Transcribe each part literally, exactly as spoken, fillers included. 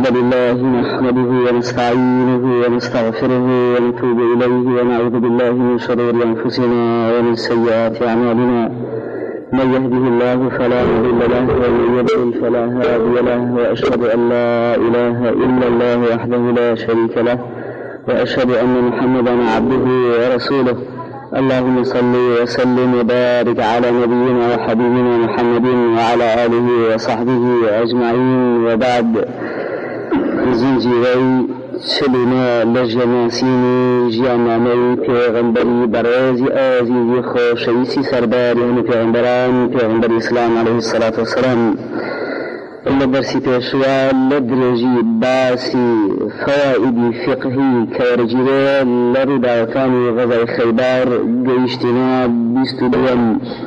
الحمد لله نحمده ونستعينه ونستغفره ونتوب إليه ونعوذ بالله من شرور أنفسنا ومن سيئات أعمالنا. من يهده الله فلا مضل له ومن يضلل فلا هادي له، وأشهد أن لا إله إلا الله وحده لا شريك له، وأشهد أن محمدا عبده ورسوله. اللهم صل وسلم وبارك على نبينا وحبيبنا محمد وعلى آله وصحبه أجمعين. وبعد، زنجيري سلنا لجناسيني جيانامي پیغمبری برازي آزيزي خوشيسي سرباري هم پیغمبران پیغمبر اسلام عليه الصلاة والسلام. لدرسي پیشوا لدرجي باسي فوائد فقهي كورجيري لرداوتاني غزاي خيبار قيشتنا بيستدوان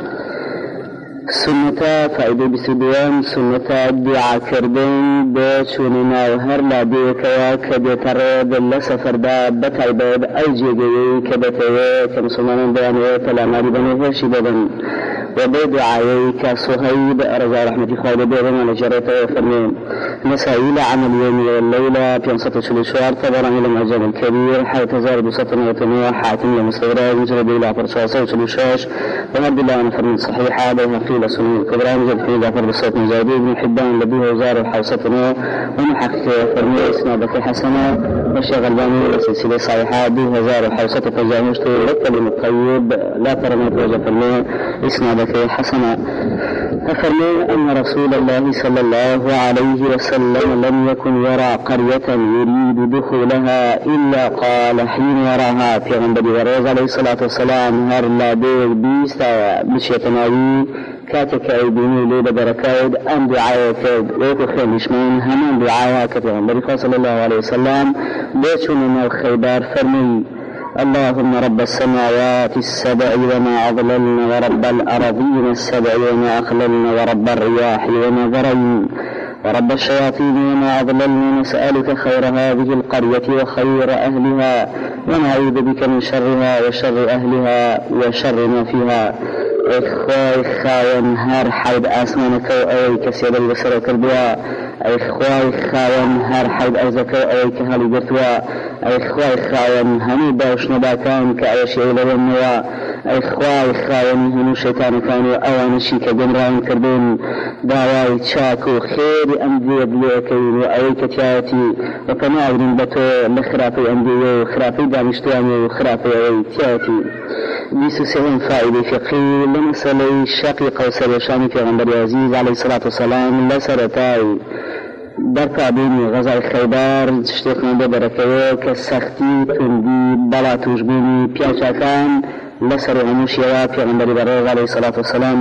سنتا فائده بيستدوان سنتا دعا كردن بچوننا وهر لا ديكوا كبترد لسفر دا بتعباد اي جيجي كبتوي كمسلمان بيانوي كلاماري بنوفشي بدن وبدعايي كصهيب رضا رحمة خالد بن على جريته وفرمين مسائل عمل اليوم والليلة في أنصت الشلشوار طبعا إلى المعجم الكبير حيث تزار بسطن وتنوى حاتم لمستغراب مجرد إلى فرصاصة وشلشاش ومد الله عن فرمين صحيحة بها قيل سنين الكبرى مجرد في ذاكر بسط مزادي بن حبان لبيه وزار الحوصتنا ومحقق فرمين إسنادك حسنة والشيخ الباني سلسلة صحيحة به وزار الحوصة فجاهشته للكلم الطيب لا ترميت وجه فرمين إسنادك حسنة. أفرمي أن رسول الله صلى الله عليه وسلم لم يكن يرى قرية يريد دخولها إلا قال حين يراها في غنبري ورز عليه الصلاة والسلام هر لا دير بيستا بشيطناوي كاتك أيديني ليلة بركاود أم دعاية ويكو خير مشمين همان دعاية كتب غنبري صلى الله عليه وسلم بيتشوننا الخيبار فرمي اللهم رب السماوات السبع وما أضللن، ورب الأراضين السبع وما أخللن، ورب الرياح وما ذرين، ورب الشياطين وما أضللن، نسألك خير هذه القرية وخير أهلها، ونعوذ بك من شرها وشر أهلها وشر ما فيها. إخوائي خاون هر حيد آسمانك وأوي كسيد البصر وكالبوا، إخوائي خاون هر حيد أرزك وأوي كهالي قرتوا، إخوائي خاون هنو باوش نباكان كأيش إلى النوا، إخوائي خاون هنو شيطان كانوا أوانشي كجمران كردون دعواي تشاكو خير أنبياء بليكين وأوي كتياتي وكما أولين بتو لخرافي أنبياء وخرافي دانشتواني وخرافي أوي تياتي. بيسو سهم فائدة فقهي لمسألة شقيقة وسرشاني في غنبري عزيز عليه الصلاة والسلام لسرتاي بركة بيني غزاي خيبار تشتيق من بركوه كالسختي تندي بلا توجبيني بياشا كان لسر عموشيوا في غنبري برغ عليه الصلاة والسلام.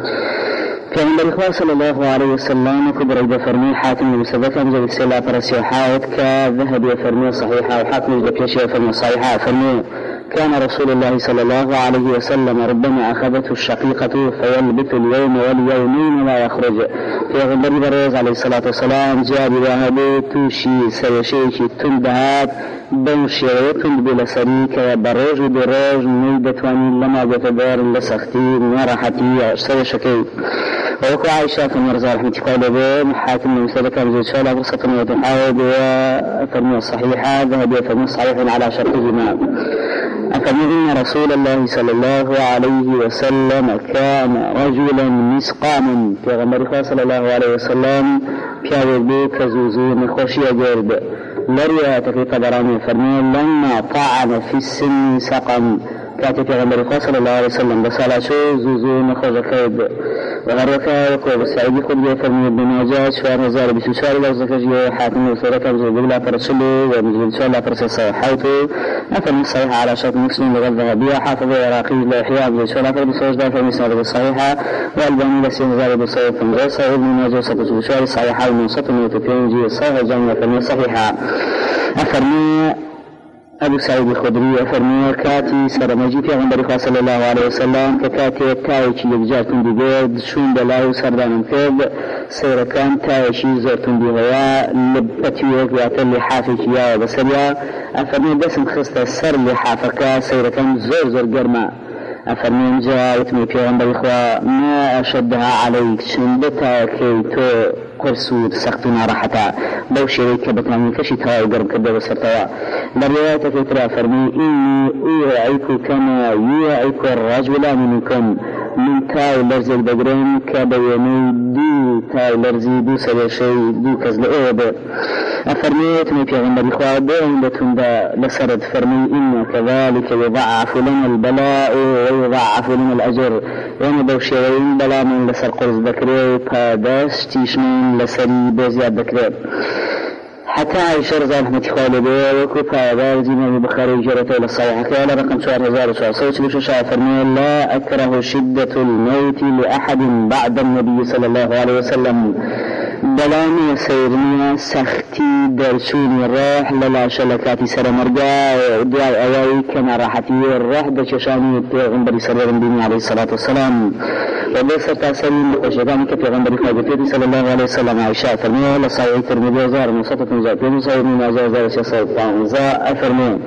في غنبري صلى الله عليه وسلم كبر إذا فرمي حاتم المسبكة مجد السلاة فرسي وحاوت كذهب وفرمي صحيحة وحاتم مجد بياشي وفرمي صحيحة فرمي كان رسول الله صلى الله عليه وسلم ربما أخذته الشقيقة فيلبث اليوم واليومين لا يخرج. في غنبري برز عليه الصلاة والسلام جاء بواهبه توشي سيشيشي تندهات بوشي ويتند بلا سريك بروج بروج ميدتواني لما بتدار لسختي مرحتي سيشكي. ووقع عائشة مرزا رحمة الله بهم حاتم المسلكة بزيد شوالها فرصة وتحاول وفرمي الصحيحة ذهب يفرمي الصحيح على شرطهما. أفمن رسول الله صلى الله عليه وسلم كان رجلا مسقاما في غمر صلى الله عليه وسلم كان بيك زوزون خوشي جرد لريا تقي طبراني فرمي لما طعن في السن سقم كاتب في غمر صلى الله عليه وسلم بسالة شو زوزون خوش كيد وغرقا وكوب السعيدي خد جاء فرمي ابن ماجه شوار هزار بسوشار لوزكجي حاتم وسورة وزوج الله فرسله ومجد شوار الله فرسل حيث أفرمي الصحيحة على شرط مسلم لغة ذهبية حافظ العراقي لإحياء بزيد شوار الله فرسل وجدها فرمي سنة الصحيحة والباني لسي هزار بصوت فنجاسة ابن ماجه سبسل شوار الصحيحة والمنصط ومتفين جي الصحيحة جامعة فرمي الصحيحة. أفرمي أبو سعيد الخدري أفرمي كاتي سرمجي في غنبري صلى الله عليه وسلم ككاتي تايشي يجارتون بيجود شون بلاو سردان كيب سير كان تايشي زورتون بيغيا لبتي وقيات اللي حافك يا وبسريا. أفرمي بسم خسته السر اللي حافك سير كان زور زور قرما. أفرمي جاء وتمي في غنبري ما أشدها عليك شندتا كي تو قرسود سختنا راحتا بوشي كبتنا كشتها وقرب كده وسرتوا لرواية كترى فرمي إني أوعيك كما يوعيك الرجل منكم من تاو لرزي البقرين كبيني دو تاو لرزي دو سلشي دو كزل أوبر أفرميت من پیغمبر خواه بهم بتندا لسرد فرمي إن كذلك يضعف لنا البلاء ويضعف لنا الأجر يعني بوشيوين بلا من لسر قرز بكري پاداش تيشمين لسري بزياد بكري حتى عائشة رضي الله عنها به وكفى بارزين البخاري جرته للصحيح قال رقم شهر هزار وشهر صوت بشوشة فرمي لا أكره شدة الموت لأحد بعد النبي صلى الله عليه وسلم بلاني سيرني سختي درسوني الراح للا شلكاتي سر مرقا دعاء أواي كما راحتي الراح بششاني التغنبري صلى الله عليه الصلاة والسلام وبيسر تأسرين بقشباني كتغنبري خاجتي صلى الله عليه وسلم عائشة فرمي لصحيح ترمي وزار مصطفى زاتين صيرني نازا زار سيصير طانزا أفرمي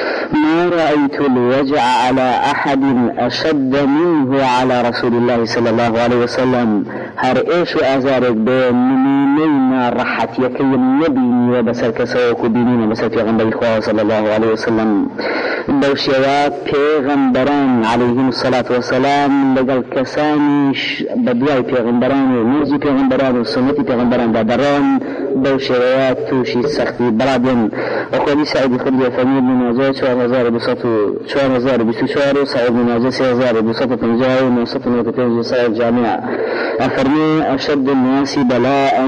ما رأيت الوجع على أحد أشد منه على رسول الله صلى الله عليه وسلم هر إيش أزارك بمنينينا رحت يكيم نبيني وبسر كسوك دينين وبسر پیغمبر خواه صلى الله عليه وسلم دوشيوات پیغمبران عليهم الصلاة والسلام لقل كسانيش بدواي پیغمبران وموزي پیغمبران وسنتي پیغمبران دادران دوشيوات توشي سختي برادن وقالي سعيد خلية فميد من نازات شوار هزار بسطو شوار هزار بسو شوار سعيد من نازات سي هزار بسطو تنجاي ونصط نوتتنجي سعيد جامعة أفرمي أشد الناس بلاء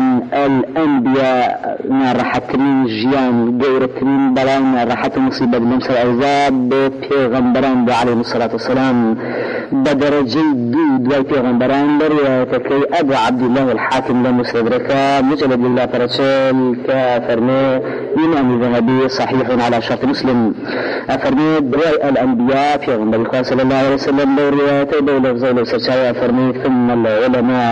الأنبياء نارحترين جيان قورترين بلاء نارحت مصيبة بمسر العذاب بيغمبران عليه الصلاة والسلام بدرجي دود ويغمبران بروايتكي أبو عبد الله الحاكم لمستدركا مجلد الله فرسول كافرمي إمام ذهبي صحيح على شرط مسلم أفرمي برواية الأنبياء في غنبري صلى الله عليه وسلم بروايته بلفظ لسرسايا أفرمي ثم العلماء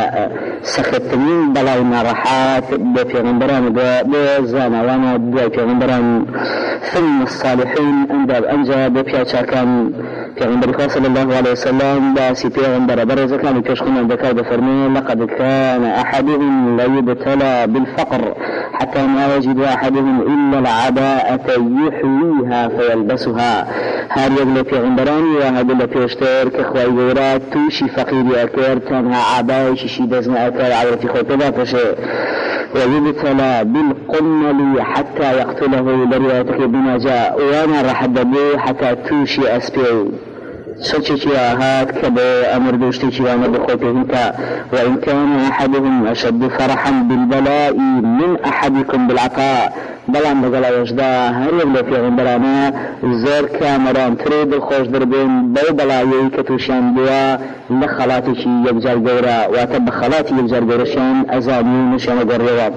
سختمين بلاي نارحات في غنبران بوزانا وانا دواي في غنبران ثم الصالحين أنداب أنجاب في كان في غنبري صلى الله عليه وسلم باسي في غنبرة برزة كانوا كشخنا بكار بفرمين لقد كان أحدهم لا يبتلى بالفقر حتى ما يجد أحدهم إلا العباءة يحويها فيلبسها هل يقول في غنبراني وهذا في اشتر كخواي غيرات توشي فقير أكير تنها عباء شي دزنا أكير عورتي خوتبا فشي ويبتلى بالقنل حتى يقتله لروايته بما جاء وانا راح دبو حتى توشي أسبيو سوچي هات كبه أمر دوشتي وانا بخوتهنك وإن كان أحدهم أشد فرحا بالبلاء من أحدكم بالعطاء بلان بقلا وجدا هر يبلو في غنبرانا زور كامران تريد الخوش دربين بو بلايي كتوشان بوا لخلاتي شي يبجار قورا واتب خلاتي يبجار قورشان أزامي نشان قريوا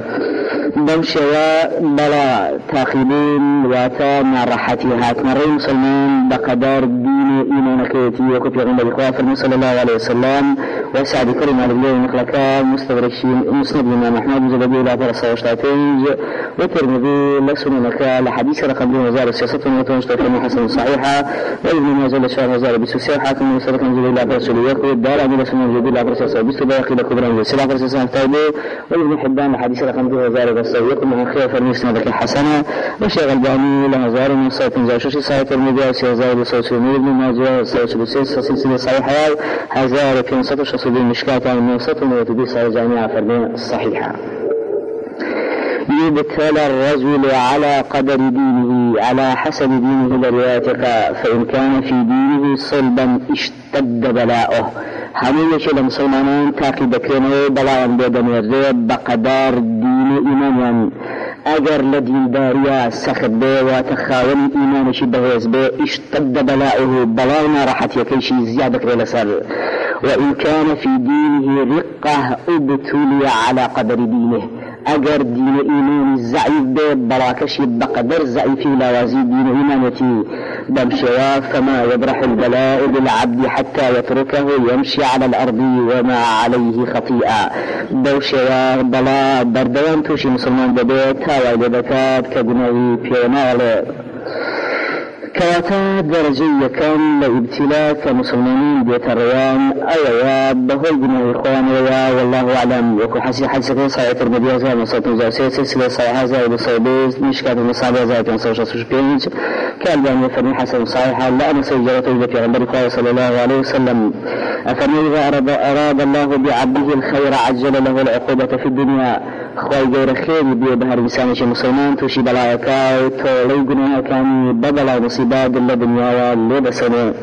بمشوا بلا تاخيبين واتا نارحتي هات مري مسلمين بقدر دين إيمانك يتي وكفي غنبري خوافر صلى الله عليه وسلم وسعد كريم على الليل مخلقا مستغرشين مسند الإمام أحمد مجلدي ولا فرصة وشتاتيج وترمذي لسننك لحديث رقم دون وزار السياسة وتنشتكي حسن صحيحة وابن ماجه لشهر وزار بسوسيا حاكم وصدق مجلدي لا فرصة ليقود الدار عمل سنن جديد لا فرصة بسو باقي لكبرى مجلسي لا فرصة تايبو وابن حبان لحديث رقم دون وزار بسويق من خير فرميسنا بك حسنة وشيغ الباني لهزار من صوت زوشوشي سايت الميديا وسيغزار بصوت ابن ماجه صوت بسيس سلسلة صحيحة هزار في نصط شخص بالمشكاة من نصط وتبي صار جامعة فرمي الصحيحة يبتلى الرجل على قدر دينه على حسب دينه لروايتك فإن كان في دينه صلبا اشتد بلاؤه همون يشي لمسلمانان تاقي بكرنه بلاء بيدن يرد بقدر دين إيمانيا اگر لدين داريا سخت بي وتخاون إيمانشي بهيز بي اشتد بلاؤه بلاؤنا راحت يكيشي زيادة لسر وإن كان في دينه رقة ابتلي على قدر دينه اگر دين إيمان الزعيف بي براكشي بقدر زعيفي لوازي دين إيمانتي بمشوا فما يبرح البلاء بالعبد حتى يتركه يمشي على الأرض وما عليه خطيئة بوشوا بلا بردوان توشي مسلمان ببيت هاوي ببكات كبنوي بيونال كواتا درجية كان لابتلاء كمسلمين بيت الريان أو بهول بن إخوان ويا والله أعلم. وكو حسي حسي صحيح الترمذي زي ما صوت زوجي سلسلة صحيحة زي بصوبيز مشكات المصابة زي كان صوت صوت بينج كان يعني فرمي حسن صحيحة لا أنا سجلته بك عند صلى الله عليه وسلم. أفرمي إذا أراد, أراد الله بعبده الخير عجل له العقوبة في الدنيا خواي غير خير بيه بهر إنسان شي مسلمان توشي بلايكا وتولي قناها كان بدلا مصيبات الدنيا واللبسنة.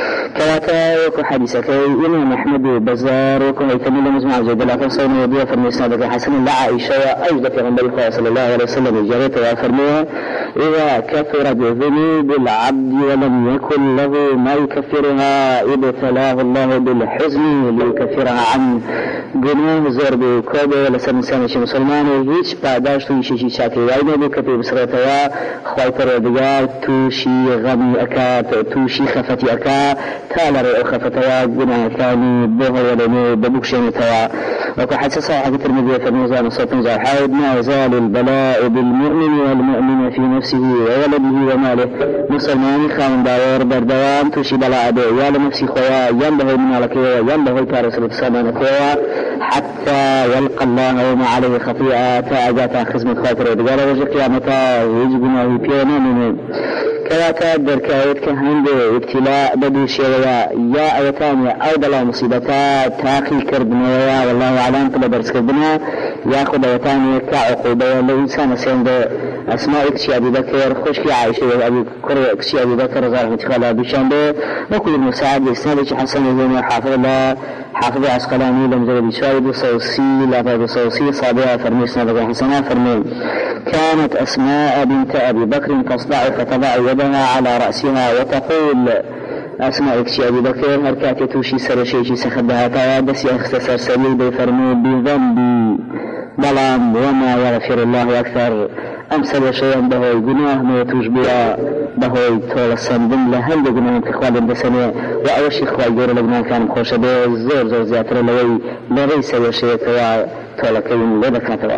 كواتا وكو حديثك إمام أحمد بزار وكو هيتمي لمزمع جيد الله صلى الله عليه وسلم حسن لا عائشة أجد في غنبال الله صلى الله عليه وسلم جاريت وأفرموها إذا كثر بذنوب العبد ولم يكن له ما يكفرها ابتلاه الله بالحزن ليكفرها عنه. قنوه زور بكوبة لسن إنسان شي مسلمان وهيش بعداش توشي شي شاكي وعينه بكتب بسرطة خوايتر ودقار توشي غمي أكات توشي خفتي أكات تالا رأي خفتها قناه كاني بوه ولمي ببوكشين توا. وكو حدث صحيح الترمذي فرموزان صوت نزار حاود ما يزال البلاء بالمؤمن والمؤمن في نفسه وولده وماله. مسلمان خان داور بردوام توشي بلاء دو يا لنفسي خويا ينبغي من على كيوا ينبغي تارس الاتسامان كيوا حتى يلقى الله وما عليه خطيئة تاجاتا خزمة خاطر ودقال وجه قيامتا ويجبنا ويبيونا منه. كواتا دركايت كهند ابتلاء بدو شيئا يا ايتانيا او بلا مصيبتا تاخي كردنا والله اعلم كل درس كردنا ياخذ ايتانيا كعقوبة لإنسان سند اسماء اكشي ابي بكر خوشكي عائشة ابي كر اكشي ابي بكر زار متخلى بشامبه وكل مساعد اسناد حسن بن حافظ الله حافظ عسقلاني لمجرد شاهد صوصي لا صوصي صابئة فرمي اسناد حسنة فرمي كانت اسماء بنت ابي بكر تصدع فتضع يدها على رأسها وتقول أسماء إكشي أبي بكر هركاتي توشي سرشيشي سخدها تاوادسي أختصر سبيل بفرمي بذنبي بلام وما يغفر الله أكثر أمثل شيئا بهوي قناه ما يتوجبها بهوي طول الصندم لهل قناه تخوال بسنة وأوشي خواي جور لقناه كان مخوش به زور زور زياتر لوي لغيس وشيء توا طول كين لبكاتوا.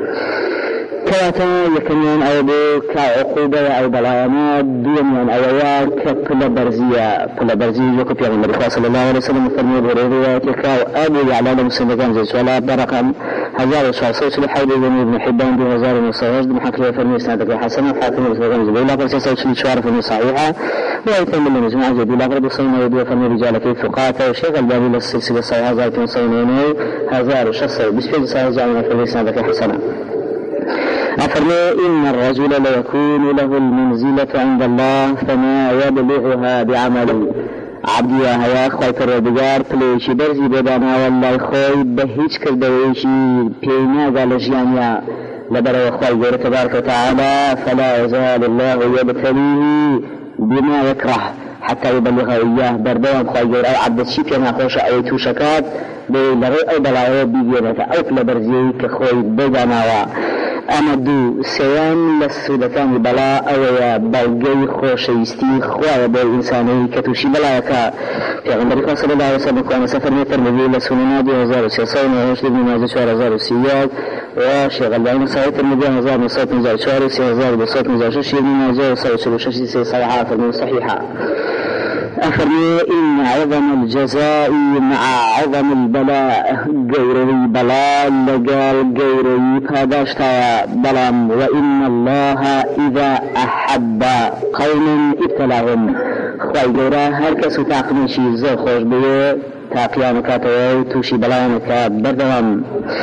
كواتا يكنيان أو بو كعقوبة أو بلايانات دونيان أويان كبلا برزية بلا برزية يوكو بيان المريخ صلى الله عليه وسلم فرمي بريريات يكاو أبو يعلى لمسندقان زي سوالا برقم هزار وشعصو سلو حولي بني ابن حبان دي هزار ونصوص دي محاكرة فرمي سنادك حسنة حاكم رسولان زبيلا فرسي سوشي شوار فرمي صحيحة ويتم اللي مجمع جديلا فرد صينا يدو فرمي رجال كيف فقاتا وشيغ البابي للسلسلة صحيحة زايتون صينيني هزار وشصر بسفيد صحيح جامعة فرمي سنادك حسنة. أفرمي إن الرجل ليكون له المنزلة عند الله فما يبلغها بعمل عبدي يا هيا خوي كردگار پلیشی برزی بدانا والله خوي بهيج كردويشي بينا قال جيانيا لبرا خوي غير تبارك وتعالى فلا يزال الله يبتليه بما يكره حتى يبلغه إياه بردوان خوي غير أو عبد الشيء كما خوش أو توشكات بلغي أو بلاغو بيجينة أو كلبرزي كخوي بدانا أمدو سيان للسودتان بلا أويا بلغي خوشيستي خوايا بالإنساني كتوشي بلاكا في غنبريكا صلى الله عليه وسلم كان سفر متر مذيل لسننا دي هزار وسيصين وعشد بن مازي شوار هزار وسياد وشيغل بعين صحيح المذيع هزار من صوت مزار شوار وسي هزار بصوت مزار شوشي بن مازي وصوت شلوشي سي صحيحة فرمي صحيحة. أخري إن عظم الجزاء مع عظم البلاء غيري بلاء لقال غيري فاداشتا بلام وإن الله إذا أحب قوم ابتلاهم خواهي غيرا هركس تاقنشي زر خوش بيه تاقيانكا توي توشي بلايانكا بردوام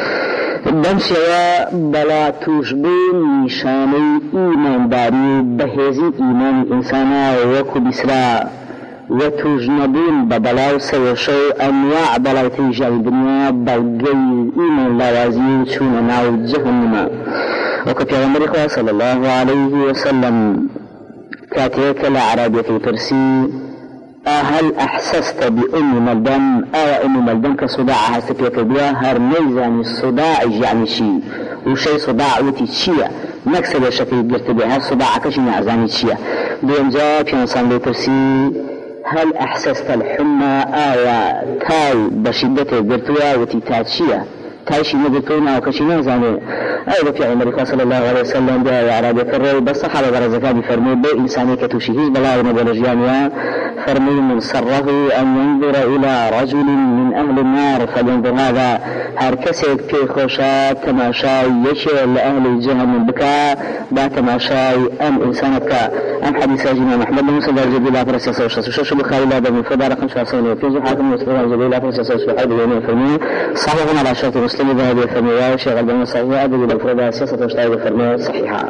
دمشوا بلا توشبون نشاني إيمان داري بهزي إيمان إنسانا وكو بسرا وتجنبون ببلاو سيشو أنواع بلاو تيجي الدنيا بلغي إيمان لوازين شون ناو جهنم. وكتب المريخ صلى الله عليه وسلم كاتيك العربية في ترسي هل أحسست بأم ملدن أو أم ملدن كصداع هستفيك بها هرميزان الصداع يعني شيء وشي صداع وتي شيء نكسر الشكل قلت بها صداع كشي نعزاني شيء بيوم جاء في إنسان لترسي هل أحسست الحمى آية تاي بشدة قرتوا وتي تاتشية تعيش مدتون أو كشينا زاني أيضا في عمر صلى الله عليه وسلم جاء عربي كرر بس صحابة برزكاة بفرمي بإنساني كتوشيهز بلا ونبولجيانيا فرمي من سره أن ينظر إلى رجل من أهل النار فلينظر هذا هركسك في خوشا تماشاي يشير لأهل جهنم بكا با تماشاي أم إنسانك أم حديث أجينا محمد بن صدر جبيل لا فرسي سوشة سوشة بخاري لا دم فدار رقم شخصين وفيزو حاكم مستدر جبيل لا فرسي سوشة حيث بيني فرمي صحيح على شرط مسلم بهذه الفرمي وشيغل بن صحيحة أدري بالفرادة سياسة وشتايد الفرمي صحيحة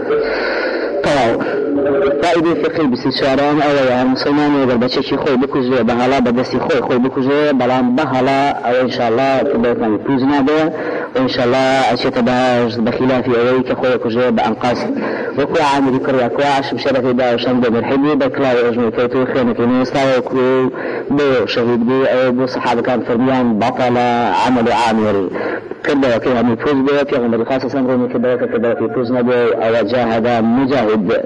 طبعا فائدة فقهي باستشاران أو يعني مسلمان إذا بتشي خوي بكوزه بهلا بدستي خوي خوي بكوزه بلان بهلا أو إن شاء الله تبقى يكوزنا به وإن شاء الله أشياء باش بخلاف أوي كخوي كوزه بأنقاص وكل عام ذكر أكواش مشاركة دا وشان بمرحبي بكلا وجمع كيتو خير كنا نستوى كل بو شهيد بو أو بو صحابة كان فرميان بطل عمل عامل كذا وكذا من فوز به في عمر الخاصة أمره كذا وكذا في فوزنا به أو جاهد مجاهد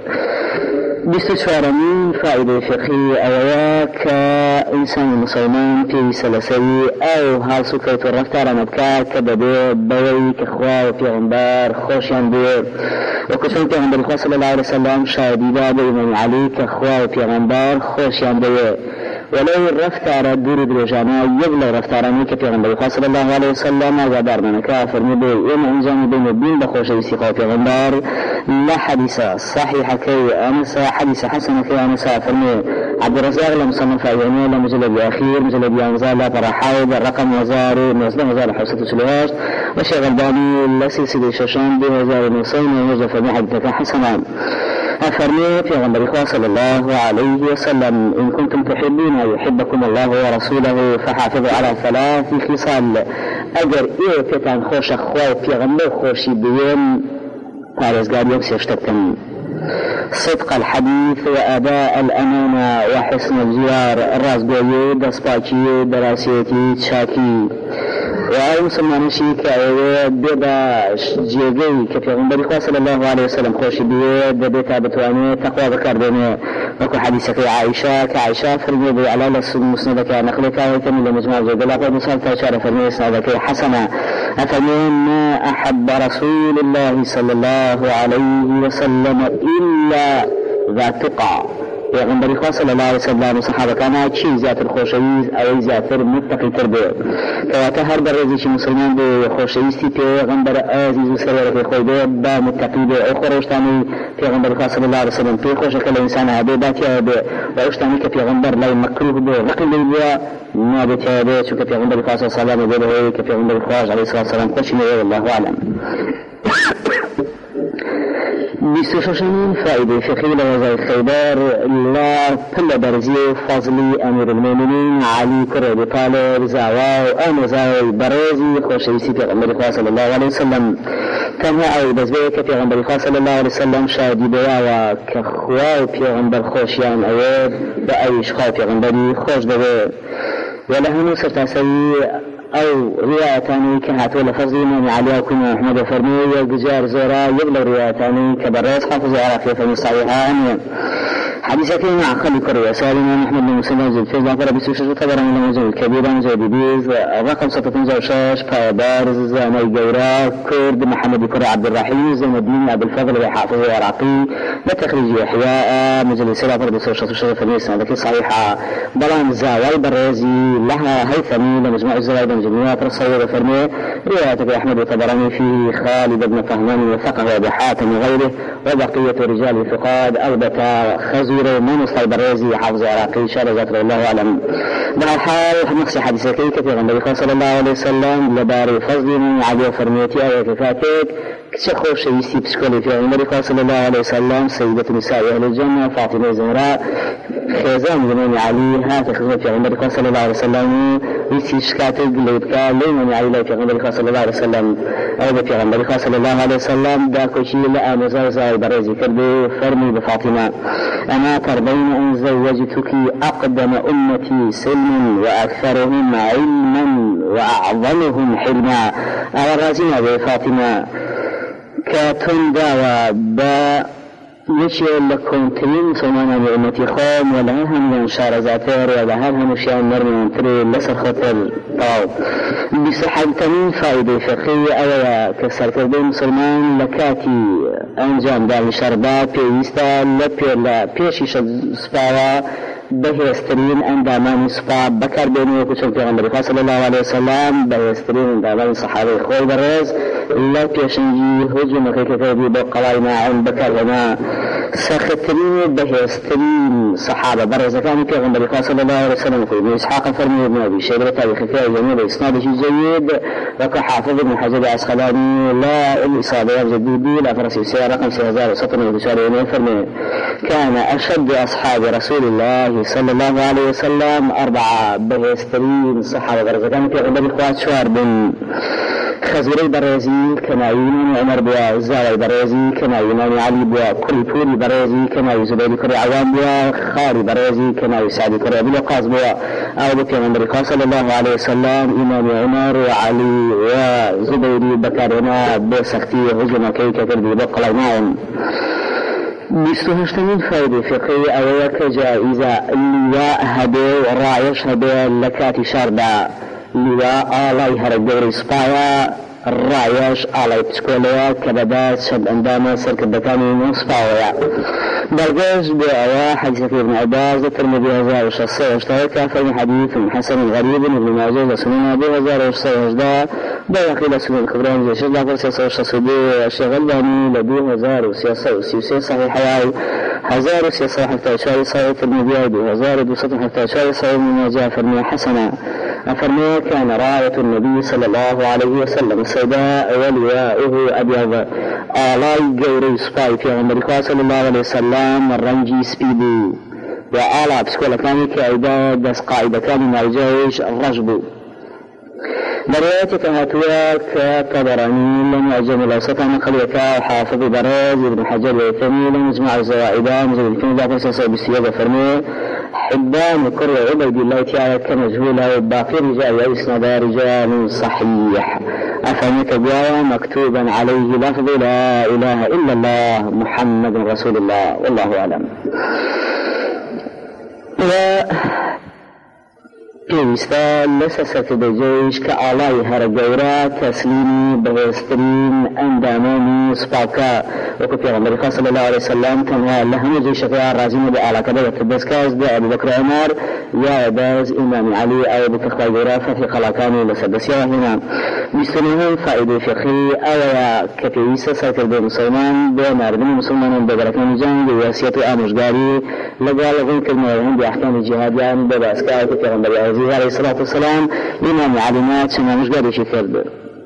باستشارة من فائدة فقهية أولا كإنسان مسلمان في سلسي أو هالسو كيتو الرفتار مبكا كدبي بوي كخوا وفي عمبار خوشيان بي وكسون في عمر الخاصة صلى الله عليه وسلم شاهدي باب إمام علي كخوا وفي عمبار خوشيان بي ولو الرفتار دور دروجانا يبلغ رفتاراني كبيران بلقاء صلى الله عليه وسلم ودار من كافر مبي إن أنجام بين الدين بخوش يسيقى في غندار لا حديثة صحيحة كي أنسى حديثة حسنة كي أنسى فرمي عبد الرزاق لمصنف أيامي لمجلد الأخير مجلد ينزال لا فرحايد الرقم وزاري نزل وزاري حوصة سلواش وشيغ الباني لسلسل شاشان بوزاري نصين ومجلد فرمي حديثة حسنة أفرمي في غنبريخ صلى الله عليه وسلم إن كنتم تحبون يحبكم الله ورسوله فحافظوا على ثلاث خصال أجر إيه كتان خوش أخوة في غنبر خوشي بيين فارزقار يوكس يشتكتن صدق الحديث وأداء الأمانة وحسن الجوار الرازقوي دسباكي دراسيتي تشاكي وأي مسلمان شيء كأيه بدا جيجي كفي غنبري صلى الله عليه وسلم خوشي بيه بدا بتواني تقوى ذكر بينه وكو حديثك عائشة كعائشة فرمي بي على لسن مسندك نقلك وكمل لمجموعة زوج الله قد مسال تشار فرمي سنادك حسنة أفرمي ما أحب رسول الله صلى الله عليه وسلم إلا ذا تقع پیغمبر صلی الله علیه وسلم و صحابه کانا چی زیاتر خوشویز او زیاتر متقی تر به کواته هر برزی چې مسلمان به خوشویستی پیغمبر عزیز و سرور په خو به با متقی به او خروشتانی پیغمبر صلی الله علیه وسلم په خوش کله انسان هبه باتی به واوشتانی که پیغمبر لا مکروه به رقم به ما به تابع چې پیغمبر صلی الله علیه وسلم به که پیغمبر خواج علیه السلام خوش نه والله اعلم بستشوشان فائدة فقهية لوزارة خيبر لا كل برزي فضلي أمير المؤمنين علي كر أبي طالب زعواء أم زعواء برزي خوشيسي في غنبري صلى الله عليه وسلم كما أو بزبيك في غنبري صلى الله عليه وسلم شادي بياوة كخواء في غنبر خوشيان أوه بأيش خواء في غنبري خوش دبي ولهنو سرتاسي أو روايتاني كهاتو لفظي من علي وكنا أحمد وفرمي وجزار زورا يبلغ روايتاني كبراس حافظ على خلفة صحيحة أنيا حديثتين مع خلي كرية سالنا محمد بن مسلم زيد فيز لعفر بسوشة كبرا من المنزل الكبيرة مزيد بيز رقم ستة زوشاش فابارز زاني جورا كرد محمد كرة عبد الرحيم زين الدين عبد الفضل وحافظ العراقي لتخريج يحياء مجلس سلافر بسوشة الشرف النيسان لكن صحيحة بلان زاوي برازي لها هيثمي لمجموع الزواج من جميعات رصوير فرمي رواية أحمد وطبراني فيه خالد بن طهمان وثقه وابي حاتم وغيره وبقية رجال الفقاد أوبتا خزور من وسط البرازي حافظ العراقي شارع ذكر الله أعلم. بحال نقص حديثك كثير النبي صلى الله عليه وسلم لباري فضل من علي فرميتي أو كفاتك كشخوش يسي بسكولي في النبي صلى الله عليه وسلم سيدة نساء أهل الجنة فاطمة زهراء خزان من علي هات خزان في النبي صلى الله عليه وسلم يسي شكاتك ليبكا لمن علي في النبي صلى الله عليه وسلم أو في النبي صلى الله عليه وسلم داكو شيء لا مزازا البرازي كردو فرمي بفاطمة أنا ترضين أن زوجتك أقدم أمتي سلما وأكثرهم علما وأعظمهم حلما أو الرازين بفاطمة كاتون داوى با یکی لکونترین مسلمان امتی خام و لها هم شارزاتر و لها هم شیان مرمانتری لسر خطر طاو بصحبتنين فائدة فقهية أولا كسر كردي مسلمان لكاتي أنجام دار شربات بيستا لبي لا بيشيش سباوا بهسترين أندامان سبا بكر بيني وكتب في غنبري صلى الله عليه وسلم بهسترين أندامان صحابي خوي برز لا بيشنجي هجم كيكتبي بقلال معهم بكر هنا سخترين بهسترين صحابة برز كان في غنبري صلى الله عليه وسلم في إسحاق فرمي ابن أبي شيبة تاريخ فيها جميل إسناده جيد وكحافظ ابن حجر عسقلاني لا الإصابة الجديدي لا فرسي سيارة رقم سبعة آلاف وستمائة وتسعين فرمي كان أشد أصحاب رسول الله صلى الله عليه وسلم أربعة بهسترين صحابة برز كان في غنبري خوات شوار بن خزوري برازي كما ينام عمر بوا زاوي برازي كما ينام علي بوا كل بوري برازي كما زبير كري عوام بوا خاري برازي كما سعد كري أبي وقاص بوا أو بكي من بريقا صلى الله عليه وسلم إمام عمر وعلي وزبير بكارنا بسختي هجم كيكا كردي بقلا معهم بيستهشتمين فائدة فقهية أولا جائزة اللواء هدي والرعيش هدي لكاتي شاردا لواء آلاي هرقوري سبايا الرعيش آلاي بسكوليا كبدات شد أنداما سرك الدكاني مصباويا برقاش بأوا حديث ابن عباس الترمذي هزار وشخصية اشتهيك فرم حديث حسن غريب ابن ماجه لسنين أبي هزار وشخصية هجدا بيقي لسنين الكبران جيش الله فرسيسة وشخصية الشغلاني لدي هزار وسياسة وسياسة صحيح حياي هزار وسياسة حتى شاري صحيح الترمذي أبي هزار دوسة حتى شاري صحيح ابن ماجه فرمي حسنا أفرمي كان راية النبي صلى الله عليه وسلم السوداء ولواؤه أبيض آلاي قوري سباي في عمر صلى الله عليه وسلم الرنجي سبيدي وآلا بسكولة كاني كعيدة دس قائدة كان مع الجيش الرجب بروايتك هاتوا كطبراني لم يعجم الأوسط عن خليكا وحافظ براز ابن حجر ويثمي لم يجمع الزوائدان مزيد الكلمة ذاك السياسة بالسيادة فرمي حبان وكر عبيد الله تعالى كمجهولة وباقي رجال يسند رجال صحيح أفهمك جاء مكتوبا عليه لفظ لا إله إلا الله محمد رسول الله والله أعلم. و پێویستە لە سەسەت دەجێش کە ئاڵای هەرگەورە تەسلیمی بەهێزترین ئەندامانی سوپاکە وەکو پێغەمبەری صلی الله علیه وسلم تەنها لە هەموو جێشەکە ڕازی بە ئاڵاکە بێت دەستکەس بێ ئەبوبەکر و عومەر یا دەست ئیمامی عەلی ئەوە بکە خوای گەورە فەتحی قەڵاکانی لەسەر دەستیەوە هێنا. بیست و نۆهەم فائیدەی فقهی ئەوەیە کە پێویستە سەرکردەی مسلمان بۆ ناردنی مسلمانان بە دەرەکانی جەنگ و وەسیەت و ئامۆژگاری لەگەڵ ڕوونکردنەوەی هەندی ئەحکامی جیهادیان بۆ باسکار کە پێغەمبەری عليه الصلاة والسلام إمام علامات سمع مشغال شيء فرد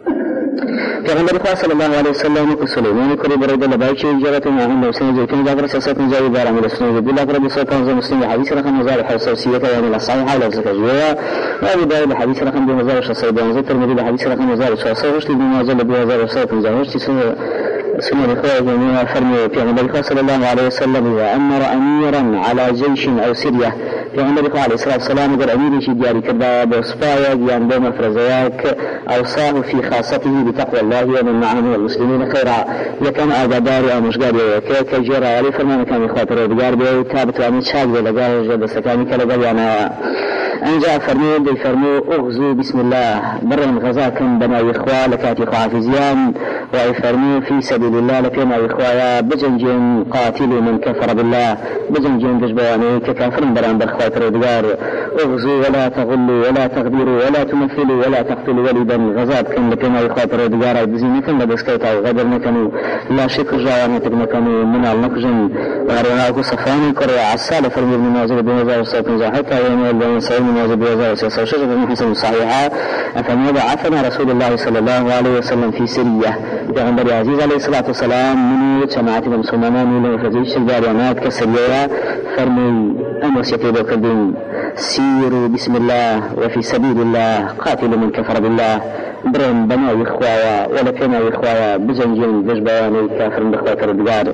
كغنبري صلى الله عليه وسلم وكل سليمان وكل برد لبايك جرت معهم وسنة جيتين جابر ساسات جاي دار من السنة بالله فرد سلطان مسلم حديث رقم مزار حوسوسية يعني الصحيحة ولا زكاة وأبي داود حديث رقم دو مزار شخصي بانزل ترمذي حديث رقم مزار شخصي وشتي بن مازل دو مزار شخصي وشتي سنة سنة الإخوة جميعا فرمي في غنبري صلى الله عليه وسلم إذا أمر أميرا على جيش أو سرية في غنبري عليه الصلاة والسلام قال أمير شي دياري كذا بوصفايا ديان دوم فرزياك أوصاه في خاصته بتقوى الله ومن معه والمسلمين خيرا لكان آداباري أو مشغاري وكيك جيرا علي فرمان كان إخواتر ودقار بي تابت وعميد شاك بلقار جد سكاني كالقال يعني أنجا فرمو دي فرمو أغزو بسم الله برهم غزاكم بنا إخوة لكاتي حافظيان ويفرمو في سبيل الله لكنا إخوة بجنجين قاتلوا من كفر بالله بجنجين دجبواني ككافر بران برخوات ردقار أغزو ولا تغلوا ولا تغديروا ولا تمثلوا ولا تقتلوا ولدا غزاكم لكنا إخوات ردقار بزينكم لبسكيتا وغدر نكنوا لا شكر جاوانتك نكنوا من النقجن وغرناكو صفاني كريا عسالة فرمي بن نازل بن نازل وصوت حتى يوم البين سعيد من نازل بن نازل وشجر بن حسن الصحيحة أفما بعثنا رسول الله صلى الله عليه وسلم في سرية بغنبري عزيز عليه الصلاة والسلام من جماعة المسلمين له فزيش الجاريانات كسرية فرمي أمس يتيبوا كالدين سيروا بسم الله وفي سبيل الله قاتلوا من كفر بالله برين بنا إخوايا ولا كنا إخوايا بزنجين بجباني كافر بخوات الردقار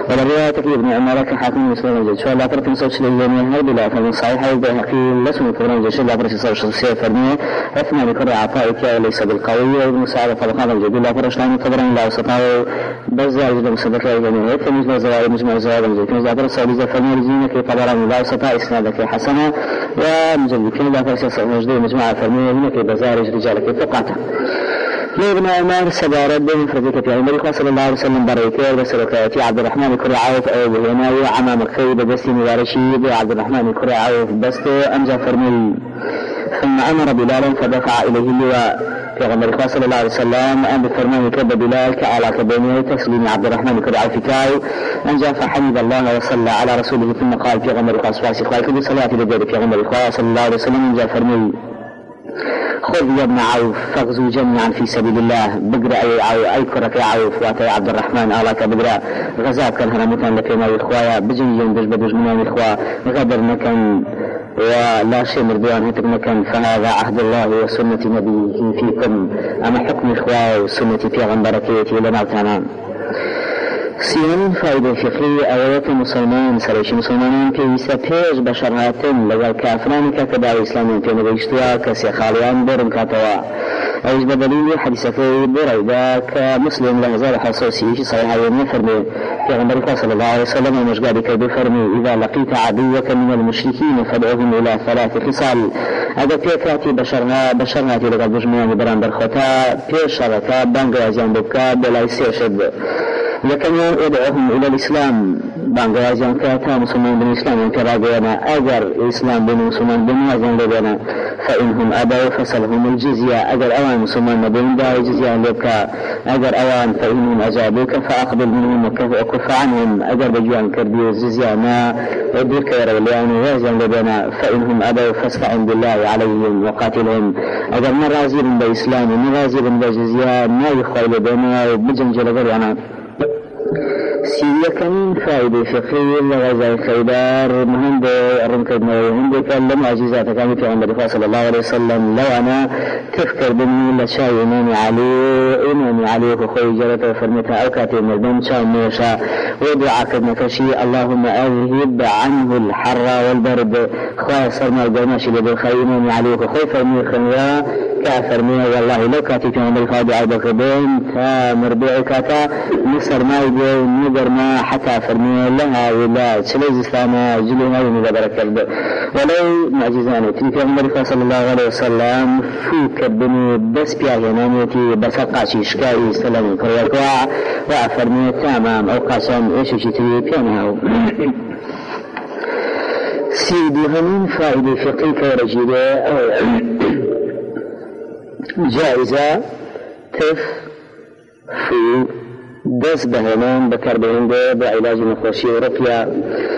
والرواية ابن عمر كحاكم مسلم جد شو الله ترى تنسوا شيء اليومين هل بلا فمن صحيح البيهقي لسنا كبرنا جد شو الله ترى تنسوا شخصية فرمية أثناء بكرة عطائك وليس بالقوي وابن سعد فبقى الجد الله ترى شلون كبرنا لا وسطاه بزار جد مسبك الجميع تمجمع زوائد مجمع زوائد جد كن زادر سعودية فرمية رجينا كي كبرنا لا وسطاه إسنادك حسنة ومجد كن الله ترى سعودية مجمع فرمية هنا كي بزار رجالك فقاته ابن عمر سبارة بن فرزك في عمر صلى الله عليه وسلم بريكير بسركاتي عبد الرحمن كري عوف أو بهناوي عمام مكي بدستي مبارشي عبد الرحمن كري عوف بستو أنجا فرمي ثم أمر بلالا فدفع إليه اللواء في عمر صلى الله عليه وسلم أن بفرمان كب بلال كعلى كبينه تسليم عبد الرحمن كري عوف كاو أنجا فحمد الله وصلى على رسوله ثم قال في عمر قاس قال صلاة لجد في عمر صلى الله عليه وسلم أنجا فرمي خذ يا ابن عوف فاغزوا جميعا في سبيل الله بقرا اي عوف اي كرك يا عوف واتي عبد الرحمن الاك بقرا غزات كان هنا متان لك ما اخويا بجن يوم بدوج من اخوا غدر مكان ولا شيء مرضيان هتك مكان فهذا عهد الله وسنة نبيه فيكم اما حكم اخويا وسنة في غنبركيتي لنا تمام سيان فائدة فقهية أولات مسلمان سريش مسلمانان كيسا بيج بشرهاتن لغا كافران كتبع إسلامين في نغيشتوا كسي خاليان بورن كاتوا أيش بدليل حديثة بريدا كمسلم لغزال حصوصي صحيح يوم فرمي في غنبرك صلى الله عليه وسلم ومشقاد كيدو فرمي إذا لقيت عدوك من المشركين فادعوهم إلى ثلاث خصال هذا بيكاتي بشرها بشرهاتي لغا بجمعان بران برخوتا بيش شركا بانقوازيان بكا بلا سيشد لكن يدعوهم إلى الإسلام بانغازيان كاتا مسلمان بن الإسلام انتراغينا أجر الإسلام بن مسلمان بن وازن لبنا فإنهم أبوا فسلهم الجزية أجر أوان مسلمان بن دا جزية لبكا أجر أوان فإنهم أجابوك فأقبل منهم وكف عنهم أجر بجوان كردي الجزية ما وديك يروليان وازن لبنا فإنهم أبوا فاستعن بالله عليهم وقاتلهم أجر مرازير بإسلام مرازير بجزية ما يخوي لبنا وبجنجل غيرنا سيدي كان فائدة فقهية لغزاء خيبار مهم بأرمك ابنه وهم بكلم عزيزات كان في عمر صلى الله عليه وسلم لو أنا تفكر بني لشاي إمامي علي إمامي علي وخوي جرته وفرمتها أو كاتب مردم شاء موشا ودعاك ابنكشي اللهم أذهب عنه الحر والبرد خواهي صرنا القرماشي لدرخي إمامي علي وخوي فرمي خنوا كافرمي والله لو كاتب في عمر خادي عبك بين تا مربوع كاتا مصر ما يجي ما حتى فرمي لها ولا سليز إسلاما جلوها ومدبرك الب ولو معجزانه تلك عمر صلى الله عليه وسلم فوك بني بس بياغنانيتي بس قاشي شكاي سلام كريكوا وأفرمي تمام أو قاسم إيش شتي بيانها سيدي همين فائدة فقهية ورجيدة جائزة تف في دس بهنان بكر بهنده بعلاج نخوشي ورقيا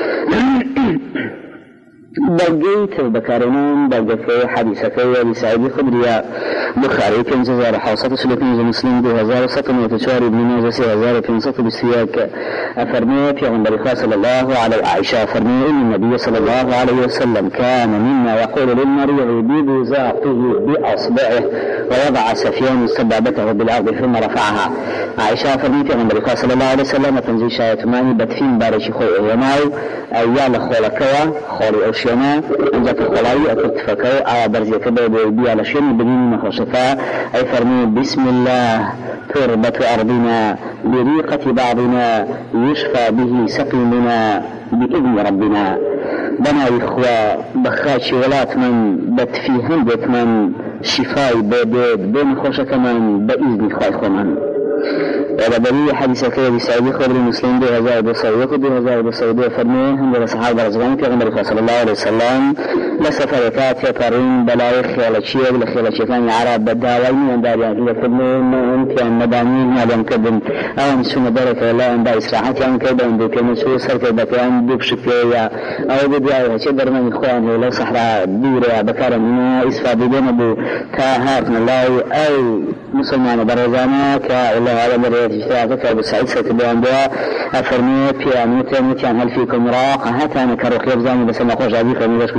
بلقيت بكارنان بلقيت حديثك لسعيد خبريا بخاري كنز هزار حوصة سلوكين مسلم دو هزار سطن وتشاري ابن ماجه سي هزار في نصف بالسياك أفرميت يا عمر صلى الله عليه عائشة أفرمي إن النبي صلى الله عليه وسلم كان مما يقول للمريض ببزاقه بأصبعه ووضع سفيان سبابته بالأرض ثم رفعها. عائشة أفرميت يا عمر صلى الله عليه وسلم تنزي شاية ماني بدفين بارش خوئ يماو أيال خولكوا خولي أشينا أنجك خلاي أكتفكوا على برزي كبير بيبي على شين بدين مخشفاء أي فرمي بسم الله تربة أرضنا بريقة بعضنا يشفى به سقيمنا بإذن ربنا. بنا إخوة بخاشي ولات من بتفي هندك من شفاء بيد بين خوشك من بإذن خواهي من ودليل حديث كذا بسعيد خبر المسلم ده هزار بصوت ده هزار بصوت فرمي هم الصحابة رضوان الله صلى الله عليه وسلم لسفرات يقرن بلاي خيال شيء ولا خيال شيء كان العرب بداوي من داريا إذا كنا أنت عن مدانين هذا مكذب أو مسلم درك لا عند إسراحات عن كذا عند كم سوسر كذا كان بيبشكيا أو بداية شيء درنا إخوان ولا صحراء بيرة بكرة من إسفا بدون أبو كهارنا الله أو مسلمان برزانا كإله هذا بريت اجتاعتك أبو سعيد ستبعن بها أفرمي بيانيتين متان هل فيكم راق هاتان كروخ يبزاني بس ما خوش عبيك ومدشك سعيدتا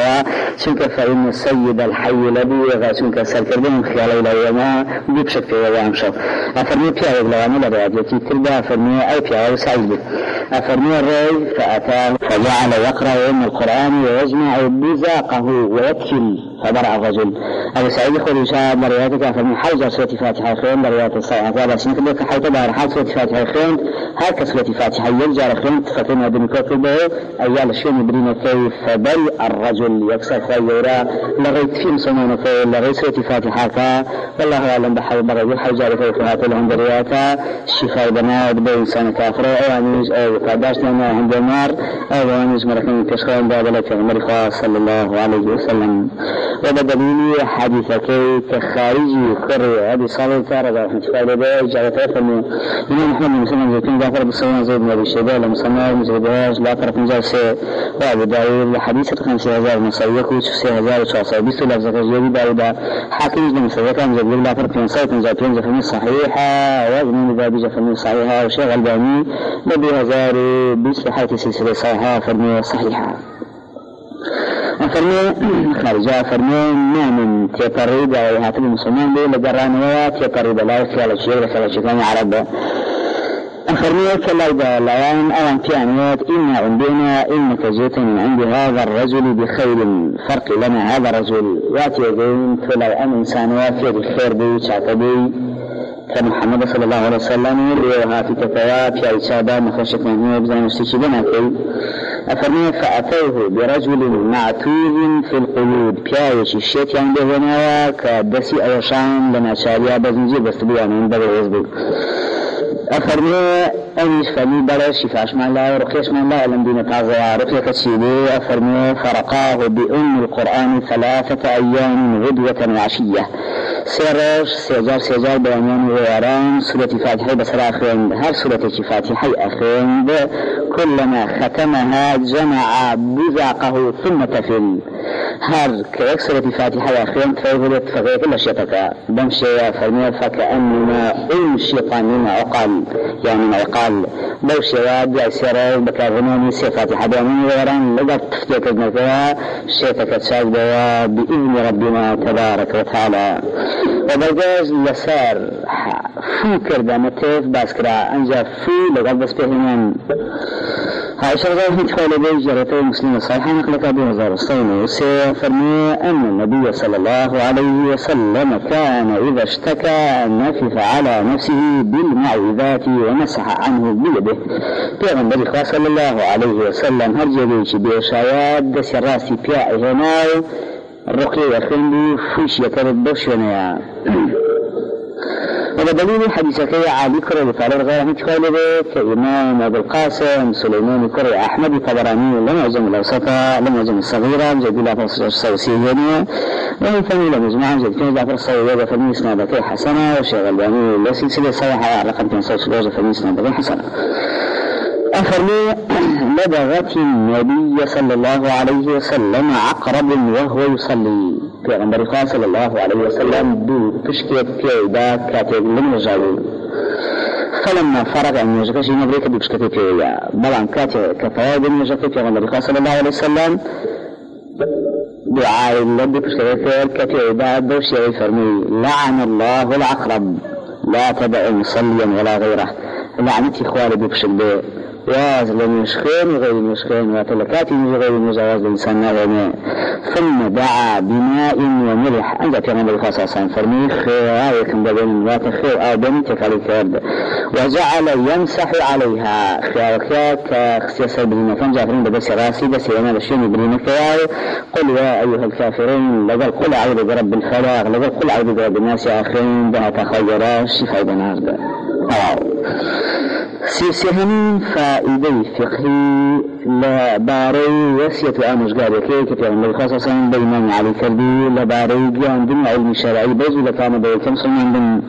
لها چونك فإن السيد الحي لبي غاشونك سالكردين خيالي لوما بيبشك في ويام شو أفرمي بيا يغلواني لرياضيتي تربى أفرمي أي بيا وسعيد أفرمي الرأي فأتاه فجعل يقرأ من القرآن ويجمع بزاقه ويكفل فبرع الرجل أبو سعيد خلي شاب مرياتك أفرمي حوجة سورة فاتحة خير مريات الصحيحة بس نكبرك حيث دار حال سورة فاتحة خير هاك سورة فاتحة يرجع خير تفتنا بنكوك به أيال الشيء برينا كيف فبرع الرجل يكسر خيرا لغيت في مسلمان خير لغيت سورة فاتحة والله أعلم بحول بغير حوجة لفوقها لهم برياتا الشفاء بنات بإنسان كافر أو أنيج أو قاداش لنا عند النار أو أنيج مركين كشخان بابلة عمر صلى الله عليه وسلم وبدليل حديثك كخارجي كري هذه صلاة رضا رحمة الله عليه جاءت فرمي إمام محمد بن مسلم يكون جعفر بن سليمان زيد بن أبي شيبة لمصنع مزيداج لا فرق من جالسة وأبو داود لحديث خمسة هزار مصيق وستة هزار وتسعة بيست لفظة جديدة داود حاكم جدا مصيق من جبل لا فرق من صوت من جابين جفني صحيحة وابن ذا بجفني صحيحة وشيخ الباني نبي هزار بيست حيث سلسلة صحيحة فرمي صحيحة أفرمي خارجة أفرمي ما من تيطريد أو هاتف المسلمين بي لقرانية تيطريد لا يفعل الشيء ولا الشيء عربة أفرمي كلا إذا لوان أوان كيانيات إنا عندنا إنك جئت من عند هذا الرجل بخير فرق لنا هذا الرجل واتي يقين فلو أن إنسان واتي بالخير بي شعتبي كمحمد صلى الله عليه وسلم وهاتي كتوات يا إشابة مخشة مهمة بزن مستشبنا كي أفرمي فأتوه برجل معتوه في القلوب بيايش الشيط عنده هنا كدسي أوشان لنا شاريا بزنجي بستبيع من بغي يزبو أفرمي أنيش فرمي بلا شفاش مع الله ورقيش مع الله لم دين تعزيا رقية كسيدي أفرمي فرقاه بأم القرآن ثلاثة أيام غدوة وعشية سيرش سيجار سيجار بيانيان ويران سورة فاتحة بسرا أخوين هر سورة فاتحة أخوين كلما ختمها جمع بزاقه ثم تفل هر كيك سورة فاتحة أخوين فيغلط فغير كل شيطك بمشي فرمي فكأنما أنشط من عقل يعني من عقال بوشي واد سيرش بكاغنوني سي فاتحة بيانيان ويران لقد تفتيك المكوى شيطك تشاك بوا بإذن ربنا تبارك وتعالى وبرجاز لسار فو كرده متف باسكرا انجا فو لقد بس بهمان عائشة رضي الله عنها جرته مسلم صحيحة نقلت أبو هزار الصيني فرمي أن النبي صلى الله عليه وسلم كان إذا اشتكى نفث على نفسه بالمعوذات ومسح عنه بيده پیغمبر صلى الله عليه وسلم هر جديش بيشايات دس راسي بيع هناو الرقية خندي فوش يترد بشنا وبدليل حديثك عالي كرة لفعل غير متخيل كإمام أبو القاسم سليمان كرة أحمد الطبراني لم يعجم الأوسطة لم يعجم الصغيرة جد الله الصوصية ومن فميلة مجموعة جد كان جعفر الصوية فمي اسنادك حسنة وشيخ الباني لسلسلة صحيحة رقم تنصوص لوجه فمي اسنادك حسنة أفرمي لدغت النبي صلى الله عليه وسلم عقرب وهو يصلي في غنبري صلى الله عليه وسلم دو تشكيت كيدا كاتب لم يجاوي فلما فرغ أن يجكش نبريك بشكتي كيدا بلان كاتب كفايد يجكي في غنبري صلى الله عليه وسلم دعاء لدي بشكتي كيدا دوشي فرمي لعن الله العقرب لا تدع مصليا ولا غيره لعنتي خوالي بشكتي واز لم يشخين غير يشخين وتلكاتي غير مجاوز الإنسان نغمي ثم دعا بماء وملح عند كمان بالخاصة فرمي خير يكن بدن واتخير آدم تكالي كرد وجعل يمسح عليها خير خير كخسيسة برينا كان جافرين بدس راسي بس ينا بشيني برينا خير قل يا أيها الكافرين لقل قل عوض برب الفلاغ لقل قل عوض برب الناس آخرين بها تخيرا شفاء بناس ده سيسهمين فائدي فقهي لباري وسية آموزگار كي كتير خاصة بإمام علي كردي لباري جان دين علم شرعي بيزو لكان بيكم سنان دين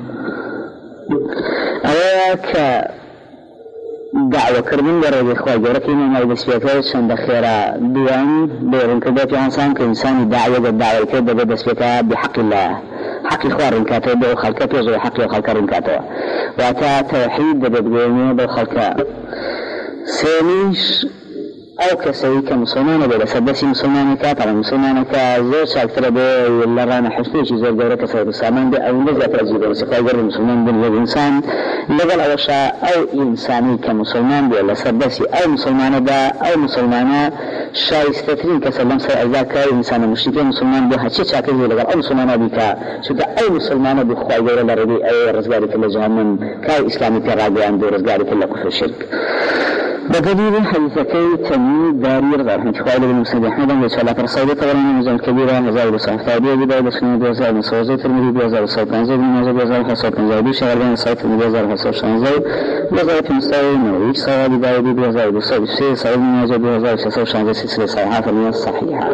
أولا دعوة كردين برای إخوة جورك إمام علي بسفيته شند خيرا دوان بيرن كردات إنسان كإنسان دعوة الدعوة كرد بسفيته بحق الله حق إخوار رنكاته بو خلقته زو حق وخلق رنكاته واتا توحيد بدبقيني بو خلقه سينيش أو كسيك مسلمان بلا سدسي مسلمان كاتر مسلمان كزور شاكتر بي لرانا حسنيش زور جورك سيد السامان بي أو نزل تأجيب ورسقا يقول المسلمان بين الإنسان لغل أوشاء أو إنساني كمسلمان بلا سدسي أو مسلمان دا أو مسلمان شايستترين كسلم سيئذاك إنسان مشركين مسلمان بها شي شاكتر لغل أو مسلمان بك شكا أو مسلمان بخواي جور لردي أي رزقاري كلا جهنم كاي إسلامي كراغي عنده رزقاري كلا كفر الشرك بدليل حديثكي تميم داري رضا رحمة الله عليه المسلم أحمد وصلاة الرسول طبعا المزال الكبيرة هزار وصحف ثابية بداية بسنة دوزار وصوزي ترمذي بوزار وصوت كنزي بموزار بوزار وصوت كنزي بشغل بين الصوت بوزار وصوت شنزي بوزار مستوي نويج صواب بداية بوزار وصوت الشيء صواب بوزار بوزار وصوت شنزي سلسلة صحيحة فرمية الصحيحة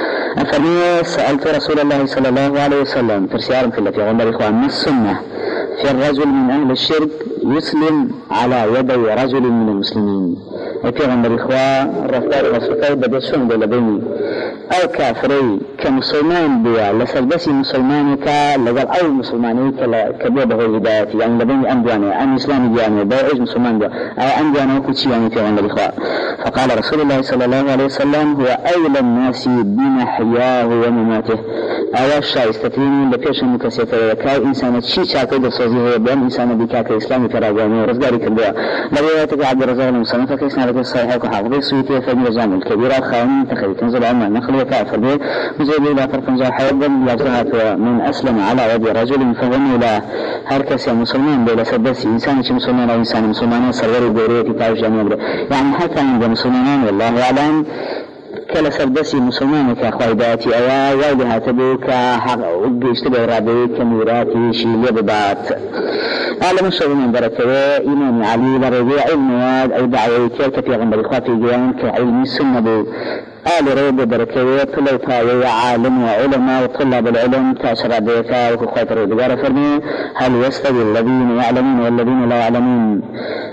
الفرمية سألت رسول الله صلى الله عليه وسلم ترسيارا في التي غنبر إخوان ما السنة في الرجل من أهل الشرك يسلم على يدي رجل من المسلمين في غنبر إخوان رفتار رسولة بدسون بلبني أو كافري كمسلمان بيا لسلبسي مسلماني كاللغل أو مسلماني كبيبه الهداية يعني لبني أمدواني أم إسلامي دياني باعج مسلمان بيا أو أمدواني وكتشي يعني في غنبر إخوان فقال رسول الله صلى الله عليه وسلم هو أولى الناس بمحياه ومماته أول شيء استثنين لفيش مكسيته كاي إنسان شيء شاكي بصوزيه بأن إنسان بكاك إسلامي كراغاني ورزقاري كالدواء لغاية عبد الرزاق المسلم فكيسنا لك الصحيح وحافظ السويتي فمن الجامع الكبيرة خاومين تخيل تنزل عما النخل وكافر به مزيد إلى فرق جاء حيبا لابزهات من أسلم على يد رجل فغني له هركس مسلمان بلا سدسي إنسان مسلمان أو إنسان مسلمان سروري بوريتي تاوش جميع يعني حتى عند مسلمان والله أعلم كلا سلبسي مسلمان كأخوة داتي أيا والها تبوك حق وبيشتبه رابي كميراتي شيلي ببات أعلم الشغل من بركة إمام علي لربيع المواد أو دعوة كيف في غنبر إخواتي جوان كعلم السنة بو آل رب بركة طلو طاوي عالم وعلماء وطلاب العلم تأشر عبيكا وكخوات الرجال فرمي هل يستوي الذين يعلمون والذين لا يعلمون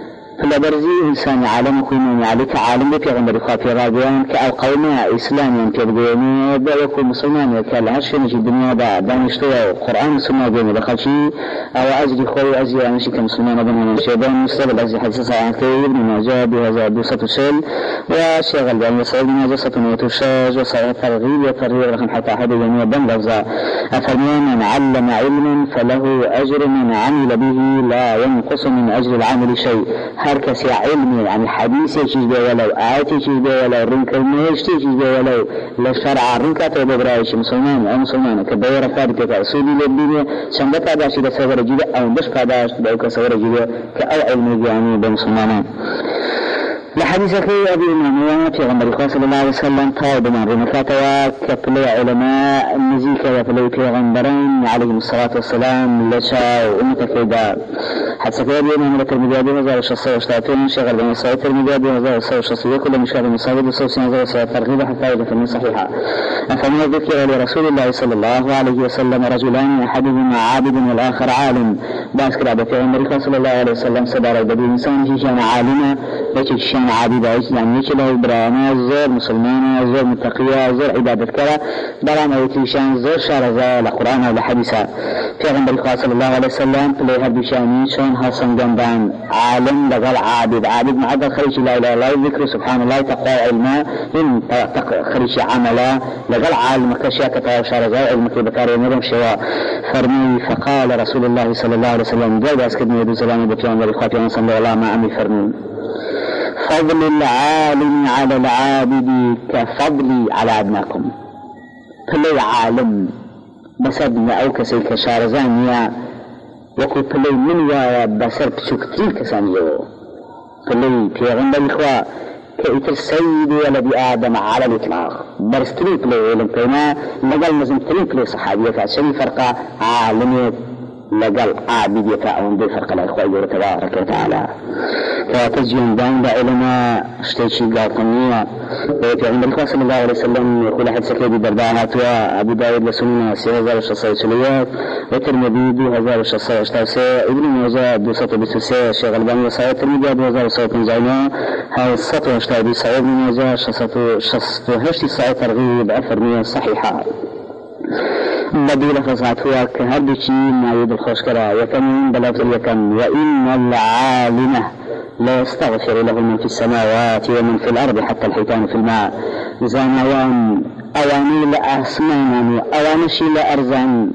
فلا برزي إنسان عالم كوني عليك عالم بك غنبر خاطي راجعان كأو قومي إسلامي كبدوني بأيكو مسلمان كالعشر نجي الدنيا دا دانشتوى قرآن سنة جيني بخلشي أو أجري خوي أجري أنشي كمسلمان بنا نشيبان مستقبل أجري حديثة ساعتي ابن ماجه بهذا دوسة الشيل وشغل بأن يسعود من جسة وتشاج وصعيد ترغيب وترغيب رخم حتى أحد جميع بن لفظة أفرمي من علم علما فله أجر من عمل به لا ينقص من أجر العمل شيء هر کسی علمی يعني حدیث چیز به ولو آیت چیز به ولو رنگ نوشته چیز به ولو لشرع رنگ تا ببرایش مسلمان او مسلمان که به رفاقت که رسولی لبیه چند تا داشت ده سوار جیده او دش پاداش ده او سوار جیده که او علمی جانی به مسلمان لحديث أخي أبي إمامية في غنبر الله صلى الله عليه وسلم طاب من رمفاتها كفلي علماء النزيك وفلي في غنبرين عليهم الصلاة والسلام لشا ومتكيدا حتى في أبي إمامية الترمذي وزار الشخصية وشتاتين شغل بين الصلاة الترمذي وزار الصلاة الشخصية كل مشاهد المصابد وصوص نظر الصلاة الترغيب حتى إذا كان صحيحة فمن الذكر لرسول الله صلى الله عليه وسلم رجلان أحدهما عابد والآخر عالم باسكر عبد في غنبر الله صلى الله عليه وسلم سبار البدي إنسان شيشان عالمة وشيشان عابدة يعني يشبه برانا زور مسلمان زور متقية زور عبادة كلا برانا ويتيشان زور شارزة لقرآن ولحديثة في غنبر الله صلى الله عليه وسلم تليها بشاني شون حسن جنبان عالم لغل عابد عابد معدل خريش لا إله إلا الله ذكر سبحان الله تقوى علما إن خريش عملا لغل عالم كشيا كتاب شارزة علم كبكار يمرم شواء فرمي فقال رسول الله صلى الله عليه وسلم جلد أسكدني يدو سلامي بكيان ولخواتي ونصلي الله ما أمي فرمي فضل العالم على العابد كفضلي على أدناكم فلي عالم بسبب أو كسي كشارزانيا وكو فلي من يا بسر بشكتين كسانيو فلي في غنب الإخوة كإتر السيد ولد آدم على الإطلاق برستري فلي علم كينا لقل نزم تري فلي صحابية فأسري فرقة عالمية لقل عابد يتعون بالفرق الإخوة يقول تبارك وتعالى كتجين دان بعلماء اشتيشي قاطنية في عند الرسول صلى الله عليه وسلم يقول أحد سكيدي دردانات وأبو داود لسنة سيهزار الشخصية سليات وترمذي بهزار الشخصية اشتاسي ابن ماجه دوسة بسوسي الشيخ الباني وصايا الترمذي بهزار صوت زينة هاي السطوة اشتادي سعيد بن ماجه شخصة هشتي سعيد ترغيب أفرمية صحيحة بديل فصعتها كهردشي ما يدل خوشكرا وكمين بلغت اليكم وإن العالمة لا يستغفر له من في السماوات ومن في الأرض حتى الحيتان في الماء زانوان أواني لأسمان أوانشي لأرزان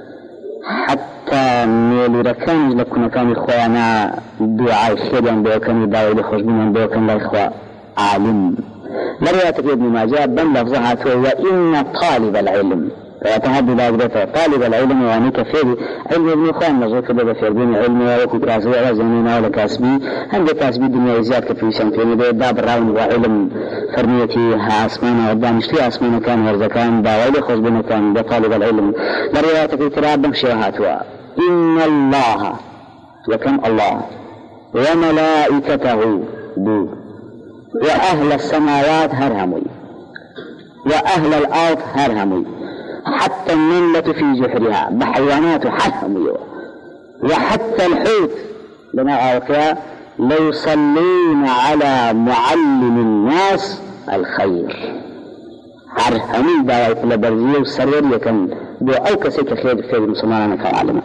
حتى ميل ركان لكنا كان إخوانا دعاء خيرا بوكان دعوة لخوش بمن بوكان لا إخوة عالم لرواية ابن ماجه بن لفظها وإن طالب العلم ويتهدد بأقدته طالب العلم واني كفير علم ابن اخوان نظر كده في بين علم وكو كاسبي ولا زمينا ولا كاسبي عند كاسبي الدنيا زياد كفي سنتين باب الراون وعلم فرميتي ها اسمانا ودانش لي اسمانا كان ورزا كان داوي خذ بنا كان بطالب العلم لرواية الكتاب بمشيهاتها إن الله وكم الله وملائكته دو وأهل السماوات هرهمي وأهل الأرض هرهمي حتى النملة في جحرها بحيوانات حرهمي وحتى الحوت لما أوقع ليصلين على معلم الناس الخير هرهمي دعوة لبرزية والسرير يكن دو أو كسيك خير في المسلمان كعالم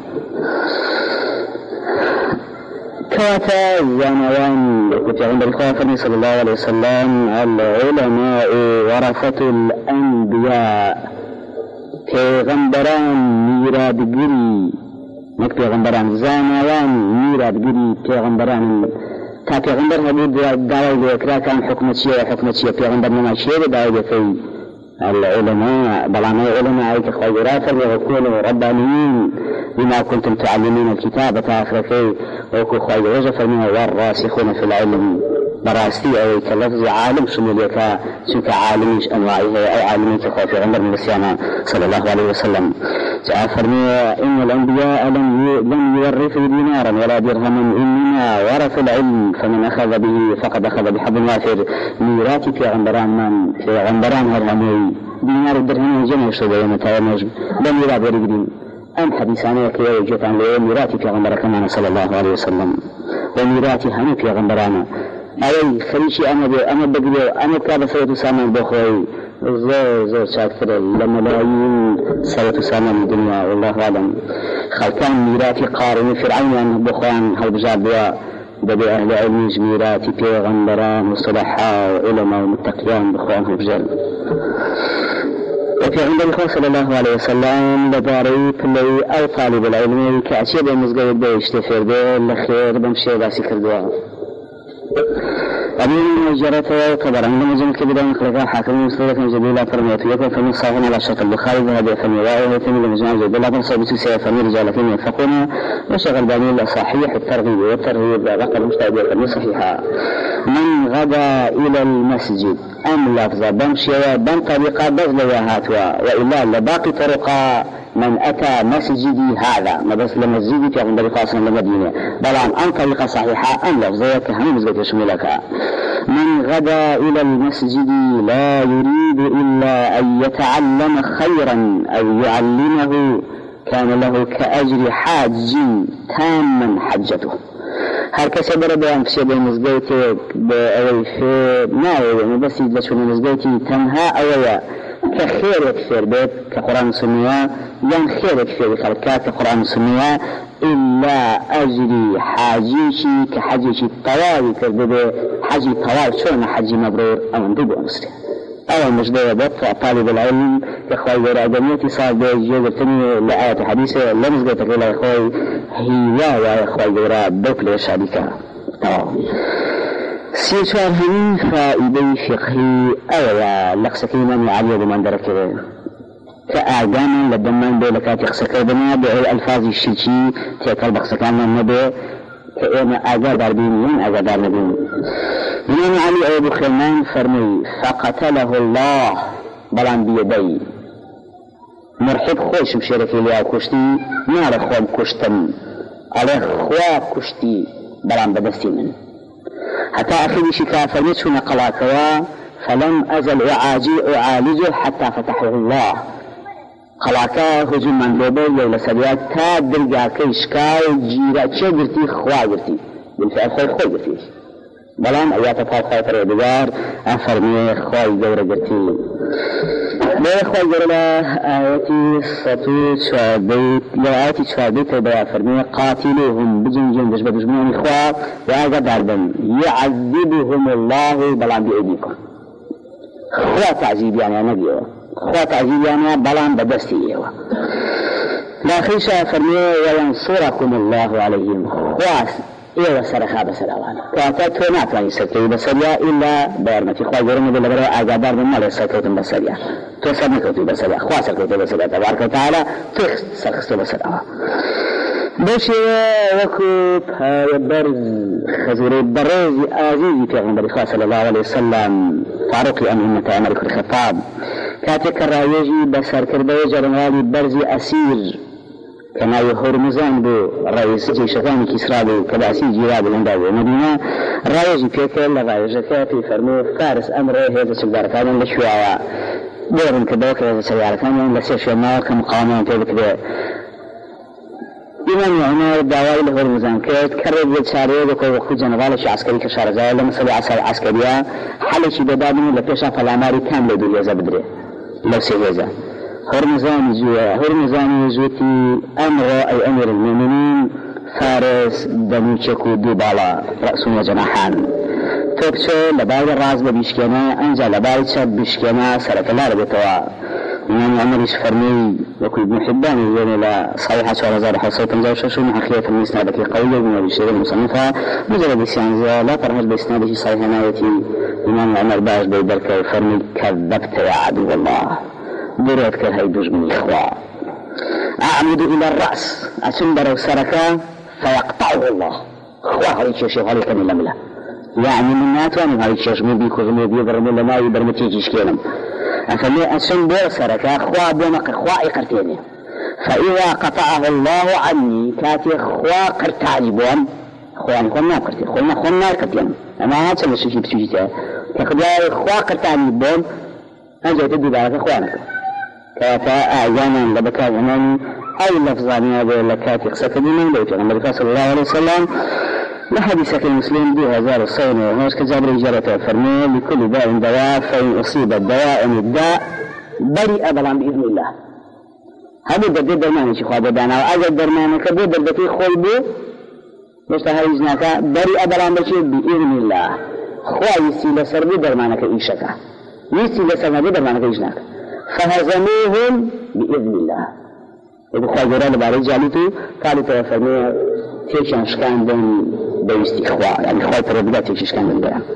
كواتا زانوان كتير عند الخوافر صلى الله عليه وسلم العلماء ورثة الأنبياء پیغمبران میرادگری نک پیغمبران زانوان میرادگری پیغمبران تا پیغمبر هبود دعوی بکرا كان حكمتشي وحكمتشي پیغمبر نماشي دعوی بكي العلماء بلانه علماء ايك خيرات وكونوا ربانيين بما كنتم تعلمون الكتاب تاخركي وكو خير فمن والراسخون في العلم براستي أو كلفظ عالم شموليك سوك عالميش أنواعه أو عالمي كخوف عمر بن السيامان صلى الله عليه وسلم جاء فرمي إن الأنبياء لم يورثوا دينارا ولا درهما إنما ورثوا العلم فمن أخذ به فقد أخذ بحبل وافر ميراثي في عمران من في عمران هرمي دينار الدرهم جمع شبه يمتى ونجم لم يراد ورقدين أم حديثانية كي يوجد عن ميراثي في عمر كمان صلى الله عليه وسلم وميراثي هم في عمرانا أي خريشي أنا بي أنا بقول أنا كذا سويت سامان بخوي زور زور شاكر لما لاين سويت سامان الدنيا والله أعلم خلكان ميراثي قارن فرعون أنا بخوان هل بجابوا بدي أهل علم ميراثي بيغمبران وصلحاء وعلماء ومتقيان بخوان هل بجال وفي عند الرسول صلى الله عليه وسلم لداري كلي أو طالب العلم كأشياء بمزقود بيشتفر به لخير بمشي باسي كردوا أبين مجرته كبر عندما جمع كبيرا مخلقا حاكم مصدرة جبيلة فرميته يكون فمن صاغنا على شرط البخاري ذهب فمي وآيه فمي لمجمع جبيلة فرصة بسيسة فمي رجالة ينفقون وشغل باني صحيح الترغيب والترغيب رقم مستعد فمي صحيحة من غدا إلى المسجد أم لفظة بمشي وبن طريقة بغل وهاتوا وإلا لباقي طرقا من أتى مسجدي هذا ما بس لمسجدي في عند القاسم المدينة بل عن طريقة صحيحة أم لفظة كهم مزجد يشملك من غدا إلى المسجد لا يريد إلا أن يتعلم خيرا أو يعلمه كان له كأجر حاج تاما حجته هر کسی برای بیان کسی به مزگیتی به اوی خیر ناوی مبسی دلشون مزگیتی تنها اویا که خیر اکثر بید که قرآن سنیا یان خیر اکثر خلقات که قرآن سنیا إلا أجري حاجيشي كحاجيشي طوالي كذبه حاجي طوال شون حاجي مبرور أو ندبو أنسري أول مجدوة بطفع طالب العلم كأخوي غير أدميتي صار بي جيزرتني لآية حديثة لمزقتك إلى أخوي هي ويا أخوي غير بوكلي شاركة سيشوار همين فائدي فقهي أولا لقسكينا علي بمن دركه كأعجاما لدمان بي لكات يقسكي بنا بأي ألفاظ الشيشي تيكال بقسكان من نبي كأيما أجا دار بينيين أجا دار نبين إمام علي أبو خلمان فرمي فقتله الله بلان بيدي مرحب خوش مشاركي ليا كشتي نار خواب كشتن على خواب كشتي بلان بدستي من حتى أخذ شكا فرميت هنا قلاكوا فلم أزل أعاجي أعالجه حتى فتحه الله قلاكا هجوم من دوبه يولا سبيات تا درقا كيشكا جيرا چه قرتي خواه قرتي بالفعل خواه خواه قرتي بلان ايات فاو خواه فرادگار أفرمي خواه دورة قرتي لا إخوة جرلا آياتي الصوت شعبيت لا آياتي شعبيت بيا فرمي قاتلوهم بجن جن دجب دجبون إخوة وآغا داربن يعذبهم الله بلان بأيديكم خوا تعذيب يعني أنا بيوا خوا تعذيب يعني بلان بدستي إيوا لا خيشة فرمي وينصركم الله عليهم خوا إيه سرخا بسلاوان كاتت ناتواني سكتي بسريا إلا بارمتي خوا جرم بلا بلا أجادار من مال سكوت بسريا توصل نكوت بسريا خوا سكوت بسريا تبارك وتعالى تخ سرخت بسريا بشي وكوب هاي برز خزوري برز عزيزي في عمر خوا صلى الله عليه وسلم فاروق أن أمة عمر بن الخطاب كاتك الرايجي بسر كردوي جرمالي برز أسير كما يهرمزان بو رئيس جيشتان كسرى بو كباسي جيراد الانداوي مدينة رايجي بيكل رايجي كافي فرمو فارس أمره هذا سلدار كان لشواء دورن كدوك هذا سيارة كان لسيشوا ما كمقامان تلك بي إمام عمر دعوائي لهرمزان كيت كرر بيتشاريه بكو وقت جنبالش عسكري كشارزايا لما صلي عسكري عسكريا حلشي بدابني لبيشا فالعماري كامل دوليا زبدري لو سيهيزا هرمزان جوا هرمزان جوتي أمر أي أمير المؤمنين فارس دموشكو دوبالا رأس وجناحان توبشو لبعض الراس ببيشكنا أنجا لبعض شاب بيشكنا سرك الله ربطوا إمام عمر يشفرني وكل ابن حبان يقول لا صحيحة شوال زار حصوت انجاو شوشو محخية في المسنادة قوية من أبي الشيخ المصنفة مجرد السيانزة لا ترهج بإسناده صحيح نايتي إمام عمر باش بيدرك يفرني كذبت يا عدو الله دريت كهي دجمن إخوة أعمد إلى الرأس أسنبر سركا فيقطعه الله إخوة هاي تشوشي هاي كمي لملا يعني من ناتواني هاي تشوش مبي كذمي بيضرمي لما يبرمتيجيش كينم أفلي أسنبر سركا إخوة بمق إخوة إقرتيني فإذا قطعه الله عني كاتي إخوة قرتاني بوان إخواني خلنا قرتي خلنا خلنا قرتين أما هاتش اللي شوشي بسوشيته كخدا إخوة قرتاني بوان أنجا تدي بارك إخوانك كاتا أعيانا لبكا زمان أي لفظاني هذا لكاتي قصة دينا بيت النبي صلى الله عليه وسلم لحديثك المسلم دي هزار الصين وهوش كجابر إجارة فرمي لكل داء دواء فإن أصيب الدواء من الداء بريء بلان بإذن الله هذا بدي درماني شيخ هذا دانا وأجل درماني كبير دردتي خلبو مشتهى إجناك بريء بلان بشي بإذن الله خوا يسيل سربي درمانك إيشك يسيل سربي درمانك إجناك فهزموهم بإذن الله إذا خوا جرال باري جالتو قالوا توفرمي تيش أشكان بين بيستي خوا يعني خوا تربدا تيش أشكان بين بيان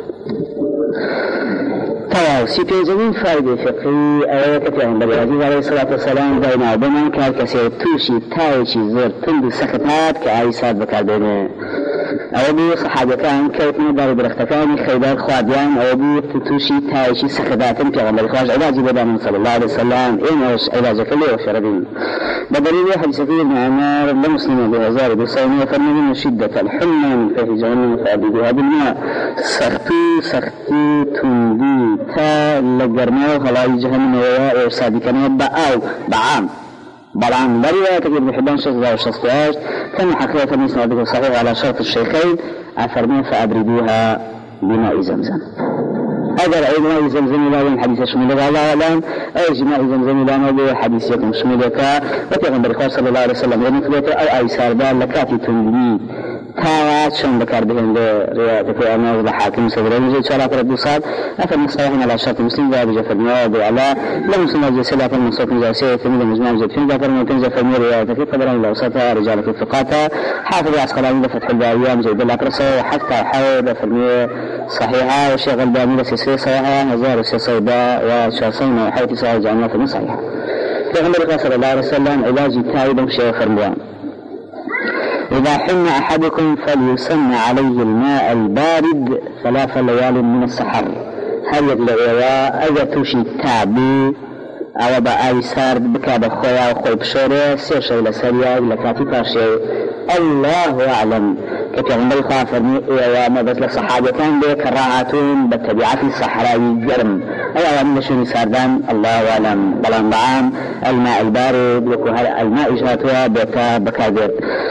طواو سيتي زمين فائدة فقهي آيات في عند النبي عليه الصلاة والسلام بين عبمان كالكسير توشي تايشي زور تندو سكتات كعيسات بكار بينه أو بي صحابة كان كيف دار برختكان خيبار خواديان أو بي توشي تايشي سكتات في عند الخواج علاجي بدان صلى الله عليه وسلم إنه علاج كله وشربين بدليل حديث فيه ابن عمر لمسلم بهزار بصومية فرمي من شدة الحمى من فيه جهنم فأبدها بالماء سختي سختي تندي تا لقرناه خلاص جهنم ويا صادقا بأو بعام بلعام بريئة تجد بحبان شخص ذا وشخص فيهاش كان حقيقة مسند صحيح على شرط الشيخين أفرمين فأبردوها بماء زمزم هذا رأي ماء زمزم لا من حديث شميلك الله أعلم أي ماء زمزم لا نبي حديث يكون شميلك وتغنبر صلى الله عليه وسلم يمكن أو أي ساربان لكاتي تنبي تاوات شون بكار بهم برواية في أمام الحاكم صدر المجد شرعة رب الصاد أفر مصطلحنا على شرط مسلم ذا بجفر نواب وعلا لم يسمى جسلات المنصوف من جاسية تميل المجمع مجد فين ذكر من تنزل في رواية في قدر الله وسطها رجال في الثقاتا حافظ عسقلاني لفتح البارية مجد الأقرصة وحتى حول فرمية صحيحة وشيخ الباني لسيسية صحيحة هزار السيسيداء وشاصين وحيث صحيح جعلنا في صحيحة في غمبر صلى الله عليه وسلم علاج تائب وشيخ فرموان إذا حن أحدكم فليسن عليه الماء البارد ثلاث ليال من السحر هل يدلعوا أذا توشي التعبي أو بأي سارد بكاب خويا وخوي بشوري سيشي لسريا لكاتي تاشي الله أعلم كتير من الخافر وما بس لصحابة كان بك راعتون بالتبعات الصحراء جرم أي من شوني ساردان الله أعلم بلان بعام الماء البارد لكو الماء جهاتها بكا بكادر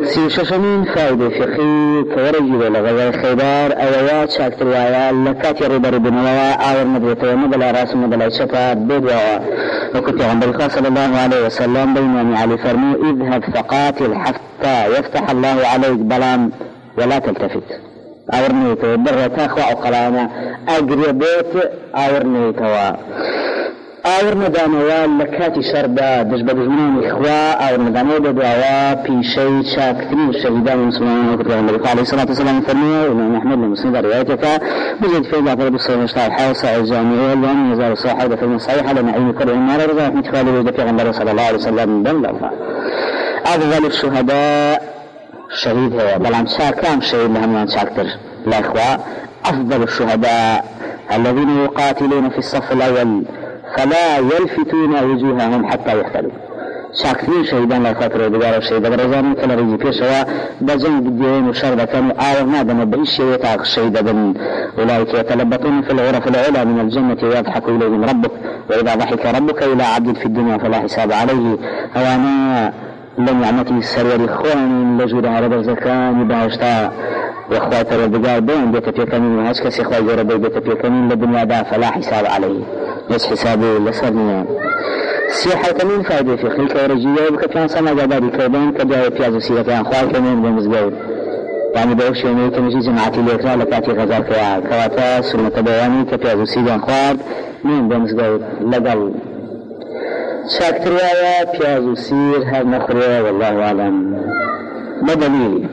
سيششمين فائدة فقهي كورجي لغاية خيبار أويات شاكتر ويا لكات يربر بنوايا آور مدرته ومدلا راس مدلا شكا بدوا وكنت عند الرسول صلى الله عليه وسلم بينما علي فرمي اذهب فقاتل حتى يفتح الله عليك بلان ولا تلتفت أورنيته برتا خوا قلانا أقربت أورنيته أورنا دانوا لكاتي شردا دجبة دجمنون إخوة أورنا دانوا دعوا في شيء شاكتين الشهيدان المسلمين وكتب النبي عليه الصلاة والسلام فرميه وإمام أحمد المسلم روايتك بجد في ذات رب الصلاة والسلام حاصة الجامعية اليوم يزال الصحيح في المصحيح على نعيم كل عمارة رضا أحمد خالد وجد في غنبرة صلى الله عليه وسلم بن لفا أفضل الشهداء شهيد هو بلان شاكام شهيد لهم شاكتر الأخوة أفضل الشهداء الذين يقاتلون في الصف الأول فلا يلفتون وجوههم حتى يقتلوا شاكتين شهيدان لا خاطر ودقار الشهيد برزان كلا ريجي بيشوا بجنب الدين وشرد كانوا آورنا دم بإيش يتاق الشهيد بن أولئك يتلبطون في الغرف العلى من الجنة ويضحك إليهم ربك وإذا ضحك ربك إلى عبد في الدنيا فلا حساب عليه هوانا لم يعمتي السرور إخوان لجودها رب زكان بهشتا وإخوات الردقاء بين بيت بيكمين وهشكس إخوات جربي بيت بيكمين للدنيا دا فلا حساب عليه يس حسابه لسرنيا سيحة كمين فائدة في خلق ورجية وبكتان سنة جداري كيبان كجاوة بيازو سيئة أخوات كمين بمزقود يعني بوش يومي كمجي جماعتي ليكرا لكاتي غزار كيا كواتا سنة بياني كبيازو سيئة أخوات مين بمزقود لقل شاكتر ويا بيازو سير هل نخرية والله أعلم بدليل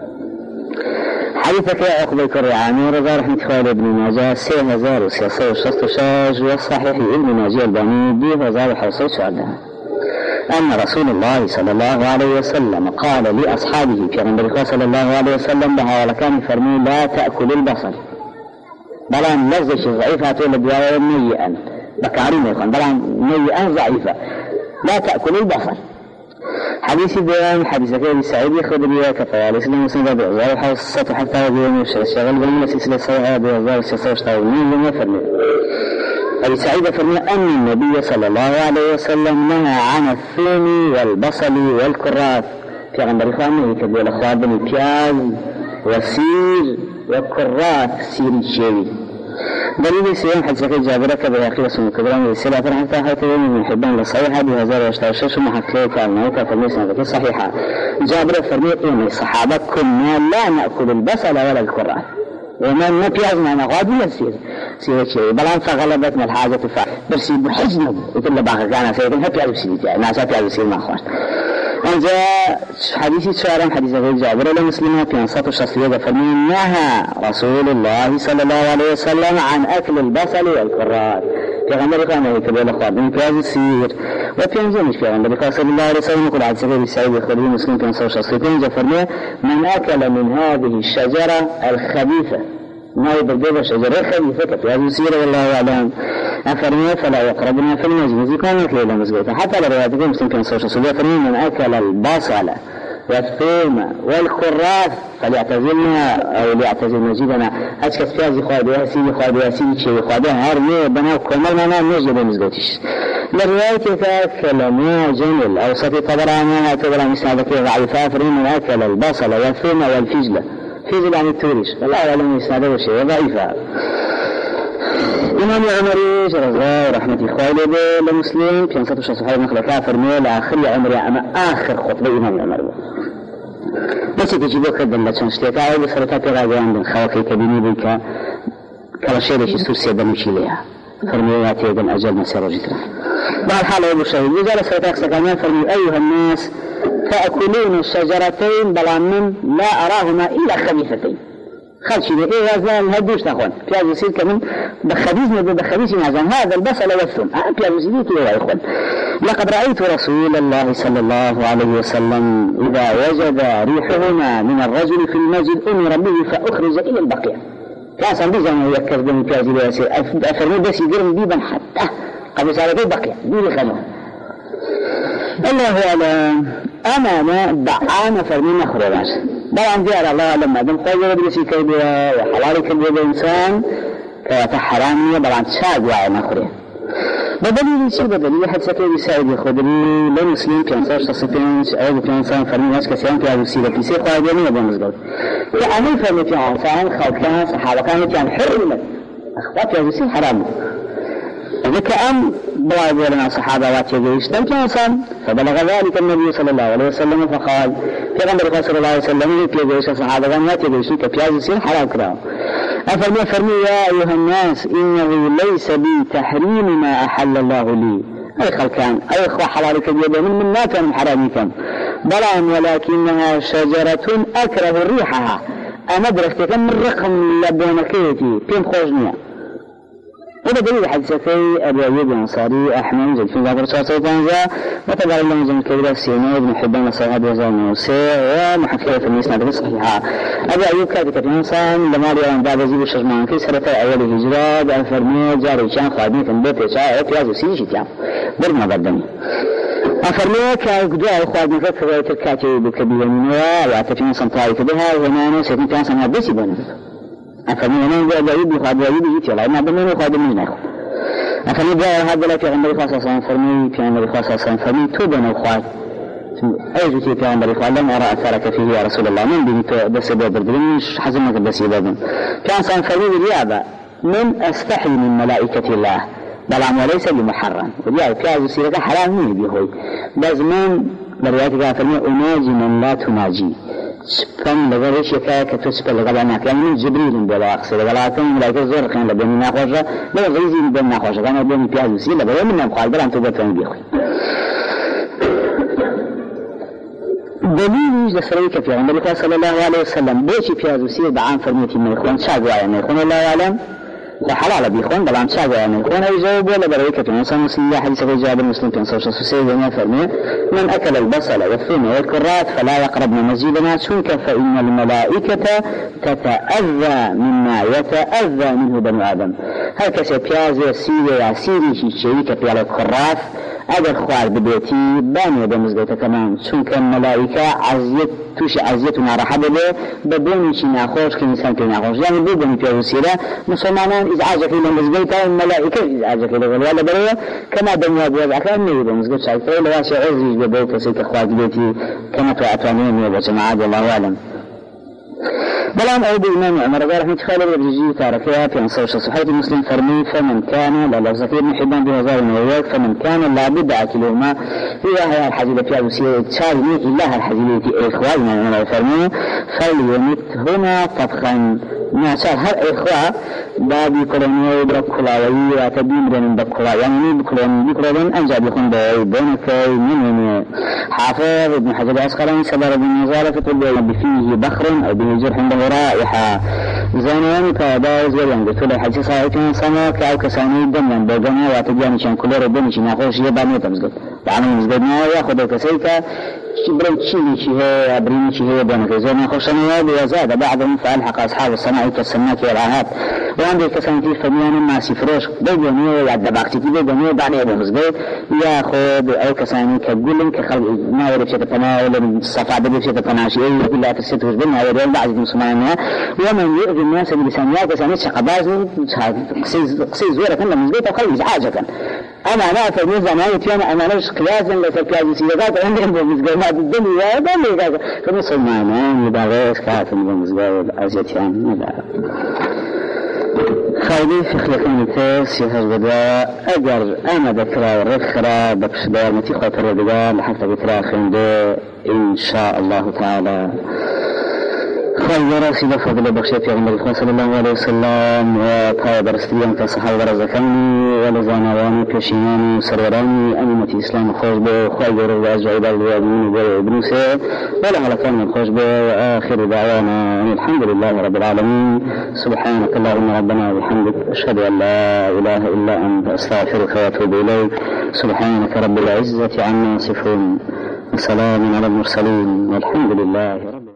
حديثك يا عقبة كرعاني رضا رحمة خالد بن ماجه سي هزار وسياسة وشخص شاج والصحيح ابن ماجه الباني بيه هزار حوصي شعدها أن رسول الله صلى الله عليه وسلم قال لأصحابه في غنبريكا صلى الله عليه وسلم بها ولكان فرمي لا تأكل البصل بلان لزش ضعيفة تولى بياوة ميئا بكارين يكون بلان ميئا ضعيفة لا تأكل البصل حديث بيان حديث كيف سعيد خدرية كفاية الإسلام وسنة بأعزاء حوصة حتى وبيان الشغل بين سلسلة سواء بأعزاء السياسة وشتاوين لما فرمي أبي سعيد فرمي أن النبي صلى الله عليه وسلم نهى عن الثوم والبصل والكراث في غنبري خامه كبير الأخوات بن البياز والسير والكراث سير الشيوي دليل سيان حديث كيف جابرة كبير أخير سنة كبيران ويسير أفر حتى حتى من حبان لصحيحة بهزار وشتاوشش ومحكيه كالنوكة فرمي سنة صحيحة جابرة فرمي إن الصحابة كنا لا نأكل البصل ولا الكراث وما نبيعزنا نقعد ولا سير سير شيء بلان فغلبتنا الحاجة فا بس بحجنا وكل باقي كان سيدنا هبيعزو سيدي ناس هبيعزو سير ما أخوان أنجا حديثي شعرا حديث غير جابر لمسلمة في أنصات الشخصية فرمي نهى رسول الله صلى الله عليه وسلم عن أكل البصل والكراث في غنبري كان يكبر الأخوات من كاز السير وفي أنجمش في غنبري صلى الله عليه وسلم يقول عن سبيل السعيد الخليل مسلم في أنصات الشخصية فرمي من أكل من هذه الشجرة الخبيثة ما يبدو شجرة خبيثة في هذه السيرة والله أعلم أفرمي فلا يقربنا في المسجد كانت ليلة مسجدة حتى لرواياتكم مسلم كان صلى الله عليه وسلم فرمي من أكل البصل والثوم والكراث فليعتزلنا أو ليعتزل مسجدنا أشكت فيها خادوا سيدي خادوا سيدي شيء خادوا هارمي بنا كمال ما نمجد مسجدش لروايتك كلمة جمل أو صفي طبرانها تبرا مساعدك ضعيفة فرمي من أكل البصل والثوم والفجلة فجل عن التوريش والله أعلم يساعده شيء ضعيفة إمام عمري جرزاه رحمة خالد لمسلم في أنصات الشخصية مخلقها فرمي لآخر عمري أما آخر خطبة إمام عمري بس تجيبه كده لتشان شتيكا أو بسرطات غاجان من خواكي كبيني بيكا كلا شيء ليش السورسية دمشي ليها فرمي ياتي يدن أجل مسيرة جدا بعد حالة أبو شهيد يجال سرطاك سكامان فرمي أيها الناس تأكلون الشجرتين بلان لا أراهما إلا خبيثتين خلشي ذي إيه غازان هدوش نخوان بياز يصير كمان بخبيث نبو بخبيث نعزان هذا البصل والثوم بياز يصير كده يا إخوان لقد رأيت رسول الله صلى الله عليه وسلم إذا وجد ريحهما من الرجل في المسجد أمر به فأخرج إلى البقيع كان صندوق زمان يذكر بهم بياز يصير أفرمي بس يقرم ديبا حتى قبل سالة البقيع ديني خلوه الله أعلم أمانا دعانا فرمينا خروجات طبعا جاء الله أعلم دم قوي بدرسي كيدها وحلالي كيدها الإنسان كواتا حرامية طبعا تشاق وعي مخرج بدليل شيء بدليل حد سكين سعيد الخدري لا مسلم كان صار تصفين أو كان صار فرمي ناس كسيان في هذه السيرة في سير قادمين يبون مزجر كأني فرمي في عن خلق كان صحابة كانوا كان حرمة أخوات في هذه السيرة حرام إذا كان بعض لنا صحابة واتجيش لم كان فبلغ ذلك النبي صلى الله عليه وسلم فقال في غمر صلى الله عليه وسلم يتجيش صحابة واتجيش كبياز السيرة حرام كرام أفرمي فرمي يا أيها الناس إنه ليس بي تحريم ما أحل الله لي أي خلقان أي إخوة حلالك بيدهم من ما كان حرامكم بلان ولكنها شجرة أكره ريحها أنا درستك من رقم لبونكيتي بين خوجنيا هذا دليل حديثي أبو أيوب الأنصاري أحمد زيد في باب الرسول صلى الله عليه وسلم وتبع الله من الكبير السيناء بن حبان الصحابي وزان وسيع ومحفظة في المسند الصحيحة أبو أيوب كاتب في إنسان لما رأى أن بعد زيد الشجمان في سنة أول هجرة بأفرمي جاري كان خادمي في البيت شاء في هذا السيجي كان برما بدني أفرمي كأقداء خادمي في رواية الكاتب بكبير منها وأتفين صنطاري بها وهنا سيكون كان صنع بسي بنا أفرمي أنا أبو أيوب أبو أيوب يجي لا ما بمن خادمين أخو أفرمي جاء هذا لا في عمر خاصة صان فرمي في عمر خاصة صان فرمي توبنا أخوات أيجي في عمر خاصة لم أرى أثرك فيه يا رسول الله من بنت بس بدردنيش حزمك بس يبادن كان صان فرمي باليابة من أستحي من ملائكة الله بلعم وليس بمحرم وديا في هذا السيرة حرام مين بيهوي بزمان بروايتك فرمي أناجي من لا تناجي كم لغريش يكاك تسبل لغلانا كان من جبريل بلا أقصى لغلاتهم ملاك زور كان لبني ناخوشة لا غيزي بين ناخوشة كان لبني بياز وسيلة بلا من نبخال بلا أنتو بطن بيخوي دليل جسريك في عمر صلى الله عليه وسلم بيشي بياز وسيلة بعام فرميتي ما يخون شاقوا ما يخون الله يعلم وحلال بيخون بلان شاقوا ما يخون يجاوب ولا بريكة نصا مسلم حديث جابر المسلم كان صوصة سيدة ما فرمي من أكل البصل والثوم والكرات فلا يقربن مسجدنا شنك فإن الملائكة تتأذى مما يتأذى منه بنو آدم هكذا بيازة سيرة سيري شيء في على الكرات أجر خوار ببيتي باني بمزقوطة كمان شنك الملائكة عزيت توش عزيتنا رحبه بدون شيء ناخوش كإنسان كي ناخوش يعني بدون في وسيلة مسلمان إزعاجك إلى مزقوطة الملائكة إزعاجك إلى غلوة بريه كما دنيا بوضع كأنه يبقى مزقوط شايفه لواسع عزيز ببوك وسيك أخوات بيتي كما توعتوانين يبقى جماعات والله أعلم بلان أو بإمام عمر قال رحمة خالد الرجي تاركها في أنصار صحيح المسلم فرمي فمن كان لا زكير بن حبان بهزار وياك فمن كان لا بدع كلهما هي هي الحزيلة في أوسية تشارني إله الحزيلة إخواننا من فرمي فليمت هنا طبخا ناسار هر إخوة بابي كلوني بكلاوي وتبين من بكلا يعني بكلون بكلون أنجا بيكون بينك من حافظ ابن حجر العسقلاني سبر بن نزار فتقول فيه بخر أو به جرح له رائحة زانيان كباز ولن قلت له حجي صاحبين سماك أو كساني دمن بجنا وتجاني شان كل ربنا شيء ناخوش يباني تمزقت بعمل مزقنا يأخذ كسيكا شبرت شيء شيء أبرين شيء بينك زين خوشنا وزاد بعضهم فألحق أصحاب الصناعة كالسماك والعهات وعندي كسانتي فميان ما سفروش بيجوني يعد باقتي بيجوني بعد يبغى مزقت يأخذ أو كساني كقولن كخلق ما يريد شيء تناول الصفا بدي شيء تناشي إلا تستوج بينها ويريد بعض المسلمين ومن يؤذي الناس بلسانيات كسانيت شقباز قصي زورة كنا مزقت وخلي إزعاجة أنا أنا في الميزة ما يتيانا أنا نش قياسا لسكاز سيدات عندهم بمزقات الدنيا دنيا كذا فنصل معنا يبقى غير كاتم بمزقات أزيتيان خالدي في خلقين التاس يهز بداء أجر أنا ذكرى والرخرة بكش دار متيخة الردقاء لحتى ذكرى خنده إن شاء الله تعالى خير سيدة فضل بخشيت يا عمر صلى الله عليه وسلم وطايب رستيان كصحابة رزقاني ولزانواني كشيماني وسروراني أمة إسلام خوش به خير وأجع عباد الوالدين وابن سيد ولا على كان خوش به وآخر دعوانا الحمد لله رب العالمين سبحانك اللهم ربنا وبحمدك أشهد أن لا إله إلا أنت أستغفرك وأتوب إليك سبحانك رب العزة عما يصفون وسلام على المرسلين والحمد لله رب